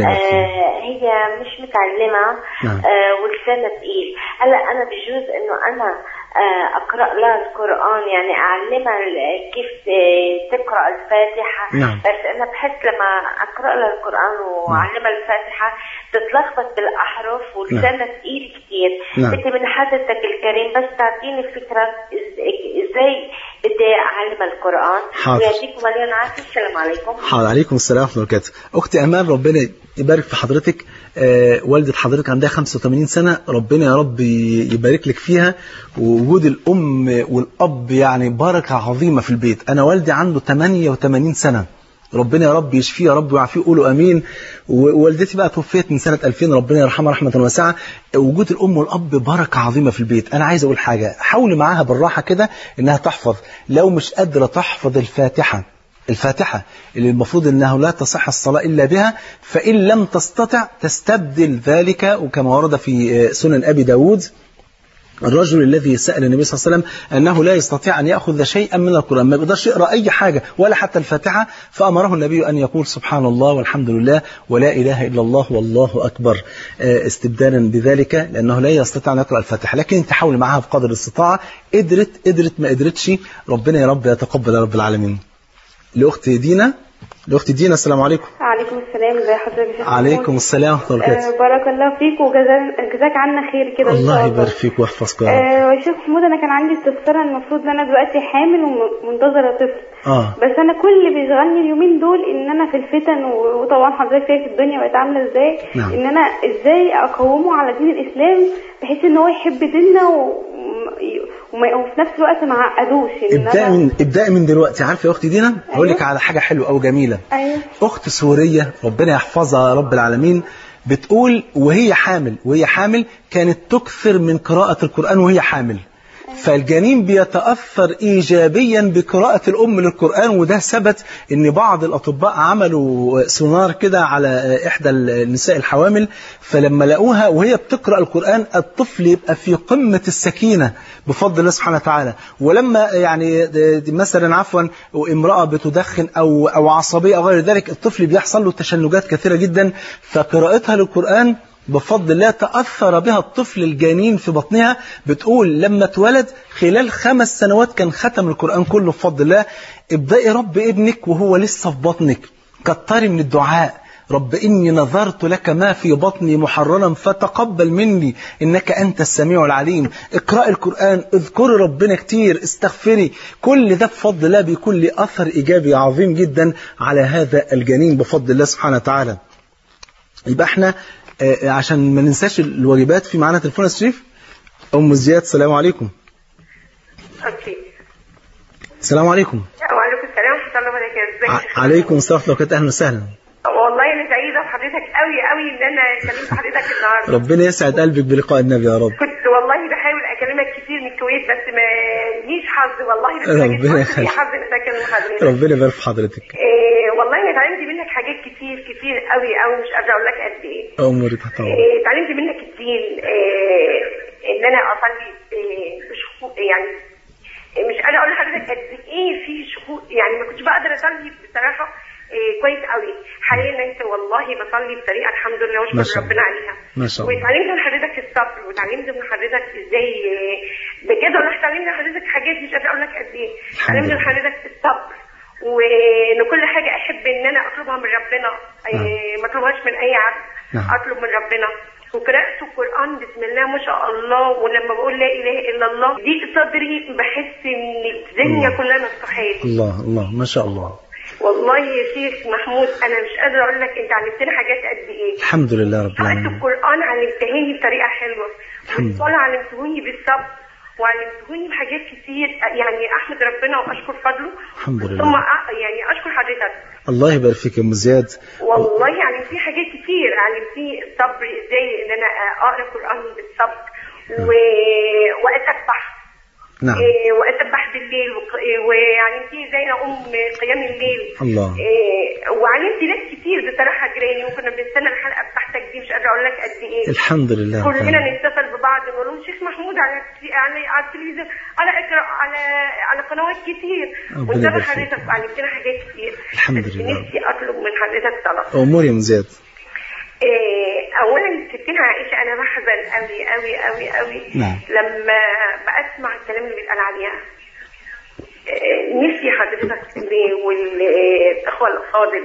هي مش متعلمة ولسانها تقيل. هلا أنا بجوز إنه أنا أقرأ لها القرآن، يعني أعلمها كيف تقرأ الفاتحة. نعم. بس أنا بحس لما أقرأ لها القرآن وأعلمها الفاتحة تتلخبط بالأحرف ولسانها تقيل كتير. نعم. بدي من حضرتك الكريم بس تعطيني فكرة إزاي بدي أعلم القرآن. حاضر. ويعطيكم مليون عافية. السلام عليكم. حاضر. عليكم السلام ورحمة الله وبركاته. أختي أمان ربنا يبارك في حضرتك. آه والدة حضرتك عندها خمسة وثمانين سنة، ربنا يا رب يبارك لك فيها. ووجود الأم والأب يعني بركة عظيمة في البيت. أنا والدي عنده ثمانية وثمانين سنة، ربنا يا رب يشفيه يا رب ويعافيه، قولوا امين. ووالدتي بقى توفيت من سنة ألفين، ربنا يرحمها رحمة واسعة. وجود الام والاب بركة عظيمة في البيت. انا عايز اقول حاجة، حاول معاها بالراحة كده انها تحفظ. لو مش قادرة تحفظ الفاتحة الفاتحة اللي المفروض انه لا تصح الصلاة الا بها، فان لم تستطع تستبدل ذلك. وكما ورد في سنن ابي داود الرجل الذي سأل النبي صلى الله عليه وسلم أنه لا يستطيع أن يأخذ شيئا من القرآن، ما يقدرش يقرأ أي حاجة ولا حتى الفاتحة، فأمره النبي أن يقول سبحان الله والحمد لله ولا إله إلا الله والله أكبر استبدالا بذلك، لأنه لا يستطيع أن يقرأ الفاتحة. لكن انت حاول معها بقدر الاستطاعة، قدرت قدرت ما قدرتش، ربنا يا رب يتقبل يا رب العالمين. لأختي دينا الأخت دينا السلام عليكم. وعليكم السلام. ازي حضرتك؟ عليكم السلام ورحمة الله وبركاته. آه بارك الله فيك وجزاك عنا خير كده. الله يبارك فيك ويحفظك يا رب. آه يا شيخ محمود، انا كان عندي استفسار. المفروض ان انا دلوقتي حامل ومنتظره طفل. اه بس انا كل اللي بيشغلني اليومين دول ان انا في الفتن، وطبعا حضرتك شايف الدنيا بقت عامله ازاي. نعم. ان انا ازاي اقومه على دين الاسلام بحيث ان هو يحب ديننا و... وفي نفس الوقت ما عقدوش. ابدأ من ابدأ من دلوقتي. عارفه يا اختي دينا، هقول لك على حاجه حلوه او جميله. أيوة. اخت سوريه ربنا يحفظها يا رب العالمين، بتقول وهي حامل وهي حامل كانت تكثر من قراءه القران وهي حامل. فالجنين بيتأثر إيجابيا بقراءة الأم للقرآن، وده ثبت إن بعض الأطباء عملوا سونار كده على إحدى النساء الحوامل، فلما لقوها وهي بتقرأ القرآن الطفل يبقى في قمة السكينة بفضل الله سبحانه وتعالى. ولما يعني مثلا عفوا امرأة بتدخن أو أو عصبية أو غير ذلك، الطفل بيحصل له تشنجات كثيرة جدا، فقراءتها للقرآن بفضل الله تأثر بها الطفل الجنين في بطنها. بتقول لما اتولد خلال خمس سنوات كان ختم القرآن كله بفضل الله. ابدأي رب ابنك وهو لسه في بطنك، كتري من الدعاء، رب إني نظرت لك ما في بطني محررا فتقبل مني إنك أنت السميع العليم. اقرأي القرآن، اذكري ربنا كتير، استغفري. كل ده بفضل الله بيكون له أثر إيجابي عظيم جدا على هذا الجنين بفضل الله سبحانه وتعالى. يبقى احنا آه عشان ما ننساش الواجبات، في معانا تليفون الشريف أم زياد. السلام عليكم. أوكي. السلام عليكم. وعليكم السلام ورحمة الله وبركاته. عليكم السلام ورحمة الله. أهلا وسهلا. والله أنا سعيدة بحضرتك قوي قوي إن أنا كلمت حضرتك النهاردة. ربنا يسعد قلبك بلقاء النبي يا رب. كنت والله بحاول أكلمك كتير من الكويت بس ما ليش حظ والله. ربنا يخليك. حظ إن أكلم حضرتك. ربنا يبارك في حضرتك. إيه والله أنا اتعلمت منك حاجات كتير كتير قوي قوي، مش قادرة أقول لك قد إيه. أمورك طبعا. إيه اتعلمت منك الدين، إيه إن أنا أصلي إيه بشهور، يعني مش قادرة أقول لحضرتك قد إيه في شهور، يعني ما كنتش بقدر أصلي بصراحة إيه كويس قوي. حاليا انت والله بصلي بطريقه الحمد لله واشكر ربنا عليها. ما شاء الله. واتعلمت من حضرتك الصبر، واتعلمت من حضرتك ازاي بجد والله اتعلمت من حضرتك حاجات مش قادره اقول لك قد ايه. اتعلمت من حضرتك الصبر، وان كل حاجه احب ان انا اطلبها من ربنا، إيه ما اطلبهاش من اي عبد، اطلب من ربنا. وقرأت القرآن بسم الله ما شاء الله، ولما بقول لا إله إلا الله دي صدري بحس إن الدنيا كلها مفتوحة. الله الله ما شاء الله. والله يا شيخ محمود أنا مش قادرة أقول لك أنت علمتني حاجات قد إيه. الحمد لله رب العالمين. قرأت القرآن علمتهاني بطريقة حلوة، والصلاة علمتهوني بالصبر، وعلمتهوني بحاجات كتير، يعني أحمد ربنا وأشكر فضله. الحمد لله. ثم يعني أشكر حضرتك. الله يبارك فيك يا أم زياد. والله علمتني حاجات كتير، علمتني الصبر إزاي إن أنا أقرأ القرآن بالصبر، و... وأسبح. نعم. إيه وأسبح بالليل، وعلمتني ازاي اقوم قيام الليل. الله. إيه وعلمت ناس كتير بصراحه جيراني، وكنا بنستنى الحلقه بتاعتك دي مش قادره اقول لك قد ايه. الحمد لله. كلنا نتصل بعض نقول لهم شيخ محمود على على على التلفزيون، على اقرا على على قنوات كتير، ونتابع حضرتك وعلمتنا حاجات كتير. الحمد لله. نفسي اطلب من حضرتك طلب. امور يا ام زياد. إيه اولا ستنا عائشه انا بحزن قوي قوي قوي قوي نعم. لما بسمع الكلام اللي بيتقال عليها. إيه نفسي حضرتك والاخوه الافاضل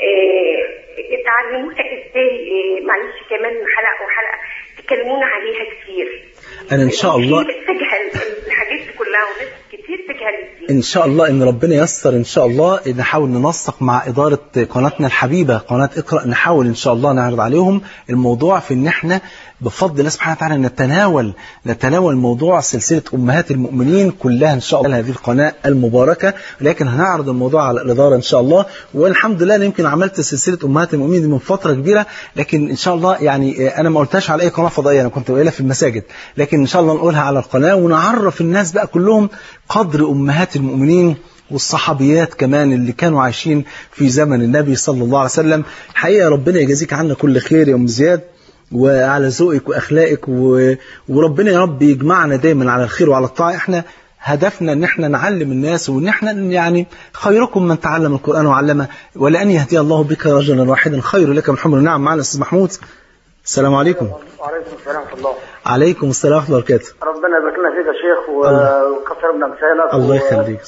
إيه تعلمونا ازاي، إيه معلش كمان حلقه وحلقه تكلمونا عليها كتير. انا ان شاء الله تجهل الحاجات دي كلها وناس كتير تجهل. ان شاء الله ان ربنا ييسر ان شاء الله نحاول ننسق مع اداره قناتنا الحبيبه قناه اقرا، نحاول ان شاء الله نعرض عليهم الموضوع في ان احنا بفضل الله سبحانه وتعالى نتناول نتناول موضوع سلسله امهات المؤمنين كلها ان شاء الله هذه القناه المباركه، لكن هنعرض الموضوع على الاداره ان شاء الله. والحمد لله انا يمكن عملت سلسله امهات المؤمنين دي من فتره كبيره، لكن ان شاء الله يعني انا ما قلتهاش على اي قناه فضائيه، انا كنت بقولها في المساجد، لكن ان شاء الله نقولها على القناه ونعرف الناس بقى كلهم قدر امهات المؤمنين والصحابيات كمان اللي كانوا عايشين في زمن النبي صلى الله عليه وسلم. حقيقه ربنا يجازيك عنا كل خير يا ام زياد، وعلى ذوقك واخلاقك، و... وربنا يا رب يجمعنا دايما على الخير وعلى الطاعه. احنا هدفنا ان احنا نعلم الناس، وان احنا يعني خيركم من تعلم القران وعلمه، ولان يهدي الله بك رجلا واحدا خير لك من حمر النعم. معنا استاذ محمود. السلام عليكم. وعليكم السلام ورحمه الله. عليكم السلام ورحمه الله وبركاته. ربنا يبارك لنا فيك يا شيخ ويكثر من امثالك. الله يخليك.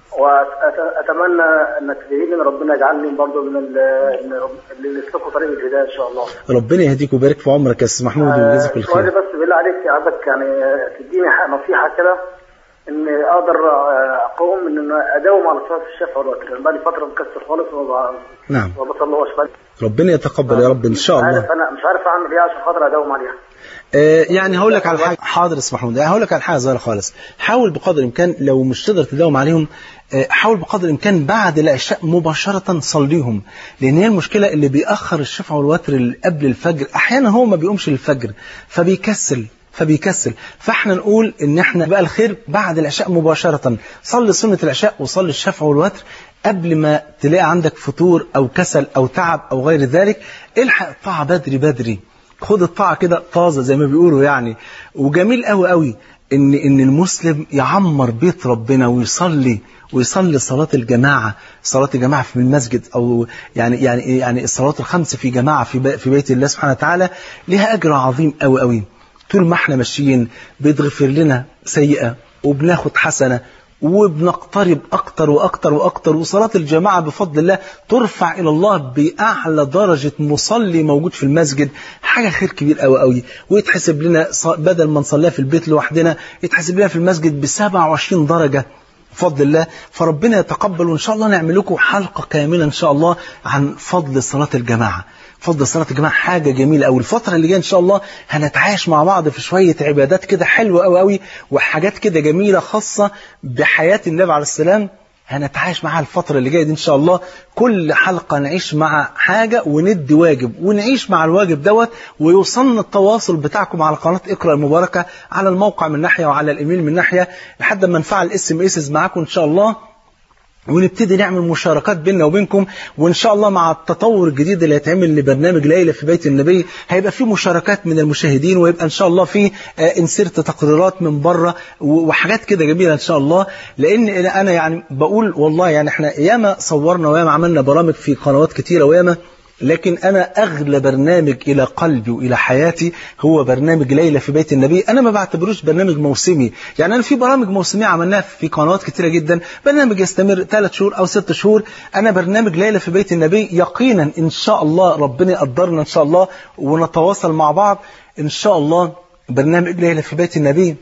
واتمنى انك تهديني، ربنا يجعلني برضه من اللي يسلكوا طريق الهدايه ان شاء الله. ربنا يهديك ويبارك في عمرك يا استاذ محمود ويجزاك الخير. سؤالي بس بالله عليك عايزك يعني تديني نصيحه كده ان اقدر اقوم ان اداوم على صلاه الشفع والوتر، بقى لي فتره مكسر خالص وما نعم وبصلي واشفى. ربنا يتقبل يا رب ان شاء الله. انا مش عارف اعمل ايه عشان خاطر اداوم عليها. آه يعني هقول لك على حاجه. حاضر اسمح محمود، هقول لك على حاجه صغيره خالص. حاول بقدر الامكان لو مش تقدر تداوم عليهم، آه حاول بقدر الامكان بعد العشاء مباشره صليهم، لان هي المشكله اللي بيأخر الشفع والوتر قبل الفجر احيانا هو ما بيقومش للفجر فبيكسل فبيكسل فاحنا نقول ان احنا بقى الخير بعد العشاء مباشره صلي سنه العشاء وصلي الشفع والوتر قبل ما تلاقي عندك فطور او كسل او تعب او غير ذلك. الحق الطاعه بدري بدري، خد الطاعه كده طازه زي ما بيقولوا يعني. وجميل قوي قوي ان ان المسلم يعمر بيت ربنا ويصلي ويصلي صلاه الجماعه، صلاه الجماعه في المسجد، او يعني يعني يعني الصلاه الخمس في جماعه في في بيت الله سبحانه وتعالى، لها اجر عظيم قوي قوي. طول ما احنا ماشيين بيتغفر لنا سيئه وبناخد حسنه وبنقترب أكتر وأكتر وأكتر، وصلاة الجماعة بفضل الله ترفع إلى الله بأعلى درجة مصلي موجود في المسجد. حاجة خير كبير قوي قوي، ويتحسب لنا بدل ما نصليها في البيت لوحدنا يتحسب لنا في المسجد بسبعة وعشرين درجة بفضل الله. فربنا يتقبل، وإن شاء الله نعمل لكم حلقة كاملة إن شاء الله عن فضل صلاة الجماعة. فضل صلاة الجماعة حاجة جميلة أوي. الفترة اللي جاية إن شاء الله هنتعايش مع بعض في شوية عبادات كده حلوة أوي أوي، وحاجات كده جميلة خاصة بحياة النبي عليه السلام هنتعايش معها الفترة اللي جاية دي إن شاء الله. كل حلقة نعيش مع حاجة وندي واجب ونعيش مع الواجب دوت، ويوصلنا التواصل بتاعكم على قناة اقرأ المباركة على الموقع من ناحية وعلى الإيميل من ناحية، لحد ما نفعل اس ام اس معاكم إن شاء الله، ونبتدي نعمل مشاركات بيننا وبينكم. وإن شاء الله مع التطور الجديد اللي هيتعمل لبرنامج ليلة في بيت النبي هيبقى فيه مشاركات من المشاهدين، ويبقى إن شاء الله فيه انسرت تقريرات من بره وحاجات كده جميلة إن شاء الله. لأن أنا يعني بقول والله يعني إحنا ياما صورنا وياما عملنا برامج في قنوات كتيرة وياما، لكن أنا أغلى برنامج إلى قلبي وإلى حياتي هو برنامج ليلة في بيت النبي. أنا ما بعتبروش برنامج موسمي، يعني أنا في برامج موسمية عملناها في قنوات كتيرة جدا، برنامج يستمر ثلاث شهور أو ست شهور. أنا برنامج ليلة في بيت النبي يقينا إن شاء الله ربنا يقدرنا إن شاء الله ونتواصل مع بعض إن شاء الله. برنامج ليلة في بيت النبي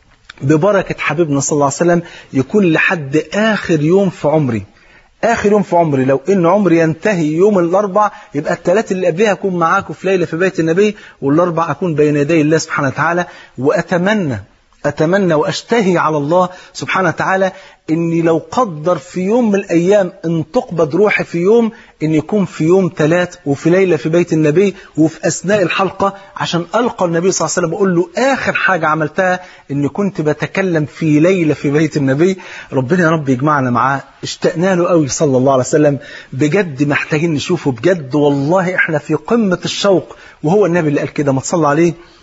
ببركة حبيبنا صلى الله عليه وسلم يكون لحد آخر يوم في عمري. آخر يوم في عمري، لو إن عمري ينتهي يوم الأربع يبقى الثلاث اللي قبلها أكون معاكم في ليلة في بيت النبي، والأربع أكون بين يدي الله سبحانه وتعالى. وأتمنى أتمنى وأشتهي على الله سبحانه وتعالى إني لو قدر في يوم من الأيام إن تقبض روحي في يوم، إن يكون في يوم ثلاث وفي ليلة في بيت النبي وفي أثناء الحلقة، عشان ألقى النبي صلى الله عليه وسلم أقول له آخر حاجة عملتها إني كنت بتكلم في ليلة في بيت النبي. ربنا يا رب يجمعنا معاه، اشتقنا له قوي صلى الله عليه وسلم، بجد محتاجين نشوفه بجد والله. إحنا في قمة الشوق، وهو النبي اللي قال كده، ما تصلى عليه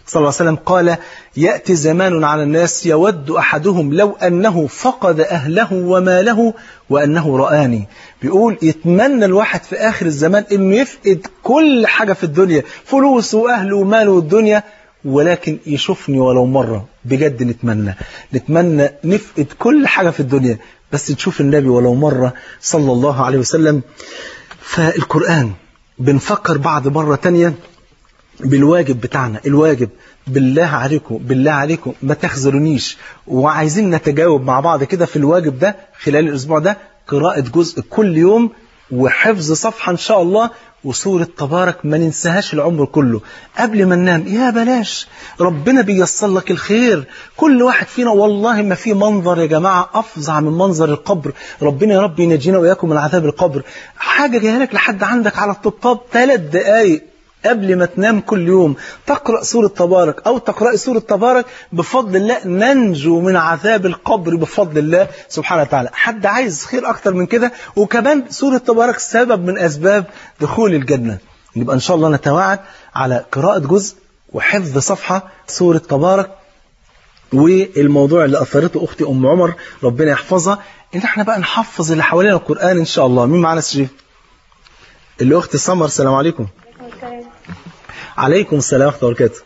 صلى الله عليه وسلم قال يأتي زمان على الناس يود أحدهم لو أنه فقد أهله وماله وأنه رآني. بيقول يتمنى الواحد في آخر الزمان إنه يفقد كل حاجة في الدنيا، فلوسه وأهله وماله والدنيا، ولكن يشوفني ولو مرة. بجد نتمنى نتمنى نفقد كل حاجة في الدنيا بس نشوف النبي ولو مرة صلى الله عليه وسلم. فالقرآن بنفكر بعد مرة تانية بالواجب بتاعنا. الواجب بالله عليكم بالله عليكم ما تخذلونيش، وعايزين نتجاوب مع بعض كده في الواجب ده خلال الأسبوع ده، قراءة جزء كل يوم وحفظ صفحة إن شاء الله، وسورة تبارك ما ننساهاش العمر كله قبل ما ننام. يا بلاش، ربنا بييسر لك الخير. كل واحد فينا والله ما في منظر يا جماعة أفظع من منظر القبر. ربنا يا رب ينجينا وإياكم من عذاب القبر. حاجة جايه لك لحد عندك على الطبطاب، ثلاث دقايق قبل ما تنام كل يوم تقرأ سورة تبارك أو تقرأ سورة تبارك، بفضل الله ننجو من عذاب القبر بفضل الله سبحانه وتعالى. حد عايز خير أكتر من كده؟ وكمان سورة تبارك سبب من أسباب دخول الجنة. يبقى إن شاء الله نتواعد على قراءة جزء وحفظ صفحة سورة تبارك. والموضوع اللي أثرته أختي أم عمر ربنا يحفظها، إن احنا بقى نحفظ اللي حوالينا القرآن إن شاء الله. مين معنا شريف؟ اللي أختي سمر. السلام عليكم. عليكم السلام ورحمة الله وبركاته.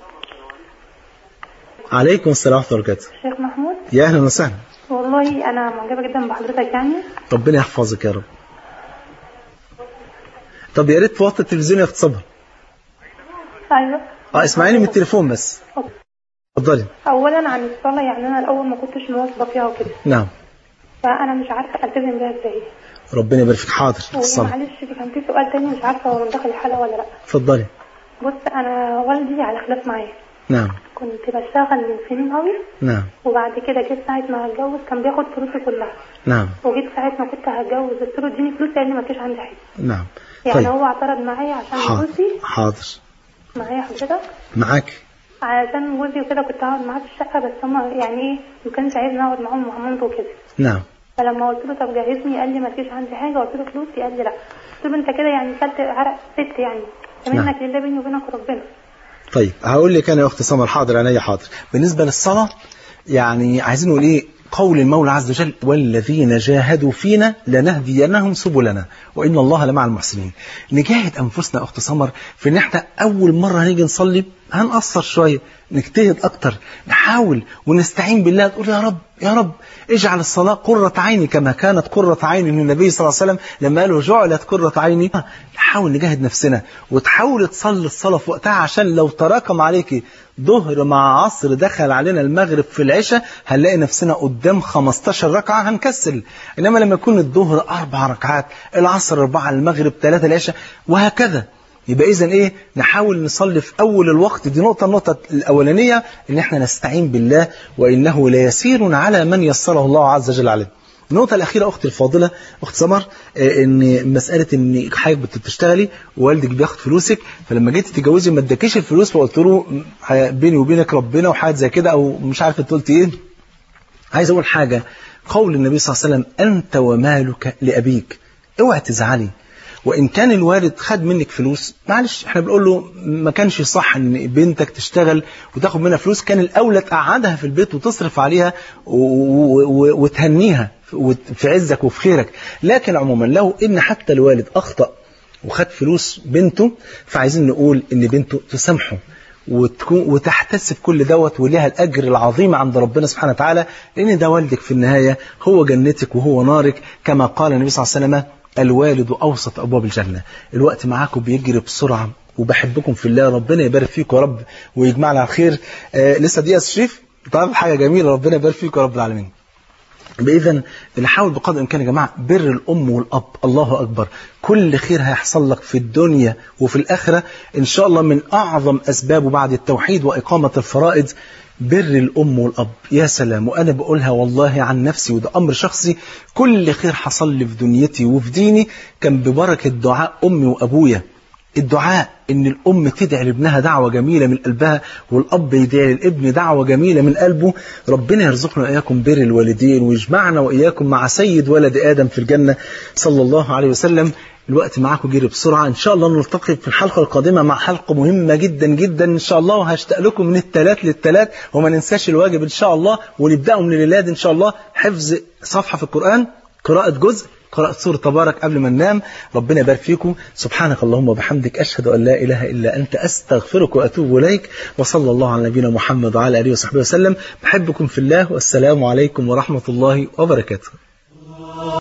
عليكم السلام ورحمة الله وبركاته. شيخ محمود. يا أهلا وسهلا. والله أنا معجبة جدا بحضرتك يعني. ربنا يحفظك يا رب. طب يا ريت توطي التلفزيون يا أخت صبر. أيوه. اه اسمعيني من التليفون بس. اتفضلي. أولا عن الصلاة، يعني أنا الأول ما كنتش مواظبة فيها وكده. نعم. فأنا مش عارفة ألتزم بيها إزاي. ربنا يبارك فيك. حاضر. الصلاة. معلش كان في سؤال تاني مش عارفة هو من داخل الحلقة ولا لأ. اتفضلي. بص أنا والدي على خلاف معايا. نعم. كنت بشتغل من سنين قوي. نعم. وبعد كده جيت ساعة ما هتجوز كان بياخد فلوسي كلها. نعم. وجيت ساعة ما كنت هتجوز قلت له اديني فلوسي قال لي ما فيش عندي حاجة. نعم. يعني طيب. هو اعترض معايا عشان حاضر. جوزي. حاضر. معايا حضرتك؟ معاك. عشان جوزي وكده كنت هقعد معاه في الشقة، بس هما يعني ايه ما كانش عايزني اقعد معاهم مع مامته وكده. نعم. فلما قلت له طب جهزني قال لي ما فيش عندي حاجة، قلت له فلوسي قال لي لا. قلت له انت كده يعني كلت عرق ست يعني منك لله بيني وبينك ربنا. طيب هقول لك انا يا اخت سمر. حاضر عينيا حاضر. بالنسبه للصلاه يعني عايزين نقول ايه؟ قول المولى عز وجل والذين جاهدوا فينا لنهدينهم سبلنا وان الله لمع المحسنين. نجاهد انفسنا يا اخت سمر في ان احنا اول مره هنيجي نصلي هنقصر شويه، نجتهد اكتر، نحاول ونستعين بالله، تقول يا رب يا رب اجعل الصلاة قرة عيني كما كانت قرة عين النبي صلى الله عليه وسلم لما قالوا جعلت قرة عيني. نحاول نجاهد نفسنا وتحاول تصلي الصلاة في وقتها، عشان لو تراكم عليك ظهر مع عصر دخل علينا المغرب في العشاء هنلاقي نفسنا قدام خمستاشر ركعة هنكسل. إنما لما يكون الظهر أربع ركعات، العصر أربعة، المغرب ثلاثة، العشاء وهكذا، يبقى إذن إيه؟ نحاول نصلي في أول الوقت. دي نقطة. النقطة الأولانية إن إحنا نستعين بالله وإنه ليسير على من يسره الله عز وجل عليه. النقطة الأخيرة أختي الفاضلة أخت سمر، إن مسألة إن حضرتك بتشتغلي ووالدك بياخد فلوسك، فلما جيت تتجوزي ما اداكيش الفلوس فقلت له بيني وبينك ربنا وحاجة زي كده، أو مش عارف أنت قلت إيه. عايز أقول حاجة، قول النبي صلى الله عليه وسلم أنت ومالك لأبيك، اوعى تزعلي. وإن كان الوالد خد منك فلوس معلش احنا بنقول له ما كانش صح ان بنتك تشتغل وتاخد منها فلوس، كان الأولى تقعدها في البيت وتصرف عليها وتهنيها في عزك وفي خيرك. لكن عموما لو ان حتى الوالد أخطأ وخد فلوس بنته، فعايزين نقول ان بنته تسامحه وتكون وتحتسب كل دوت ولها الأجر العظيم عند ربنا سبحانه وتعالى، لأن ده والدك في النهاية هو جنتك وهو نارك، كما قال النبي صلى الله عليه وسلم الوالد أوسط أبواب الجنة. الوقت معاكم بيجري بسرعة وبحبكم في الله، ربنا يبارك فيكم يا رب ويجمعنا على خير. آه لسه دقيقة شريف طبعا حاجة جميلة، ربنا يبارك فيكم يا رب العالمين. بإذن نحاول بقدر الإمكان يا جماعة بر الأم والأب، الله أكبر، كل خير هيحصل لك في الدنيا وفي الآخرة إن شاء الله. من أعظم أسبابه بعد التوحيد وإقامة الفرائض بر الأم والأب. يا سلام، وأنا بقولها والله عن نفسي وده أمر شخصي، كل خير حصل لي في دنيتي وفي ديني كان ببركة دعاء أمي وأبويا. الدعاء إن الأم تدعي لابنها دعوة جميلة من قلبها، والأب يدعي للابن دعوة جميلة من قلبه. ربنا يرزقنا وإياكم بر الوالدين ويجمعنا وإياكم مع سيد ولد آدم في الجنة صلى الله عليه وسلم. الوقت معاكم جري بسرعة. إن شاء الله نلتقي في الحلقة القادمة مع حلقة مهمة جدا جدا إن شاء الله، وهشتاق لكم من الثلاث للثلاث، وما ننساش الواجب إن شاء الله، ونبدأ من الليلة إن شاء الله حفظ صفحة في القرآن، قراءة جزء، قراءة سورة تبارك قبل ما ننام. ربنا يبارك فيكم. سبحانك اللهم وبحمدك، أشهد أن لا إله إلا أنت، أستغفرك وأتوب إليك. وصلى الله على نبينا محمد وعلى آله وصحبه وسلم. بحبكم في الله، والسلام عليكم ورحمة الله وبركاته.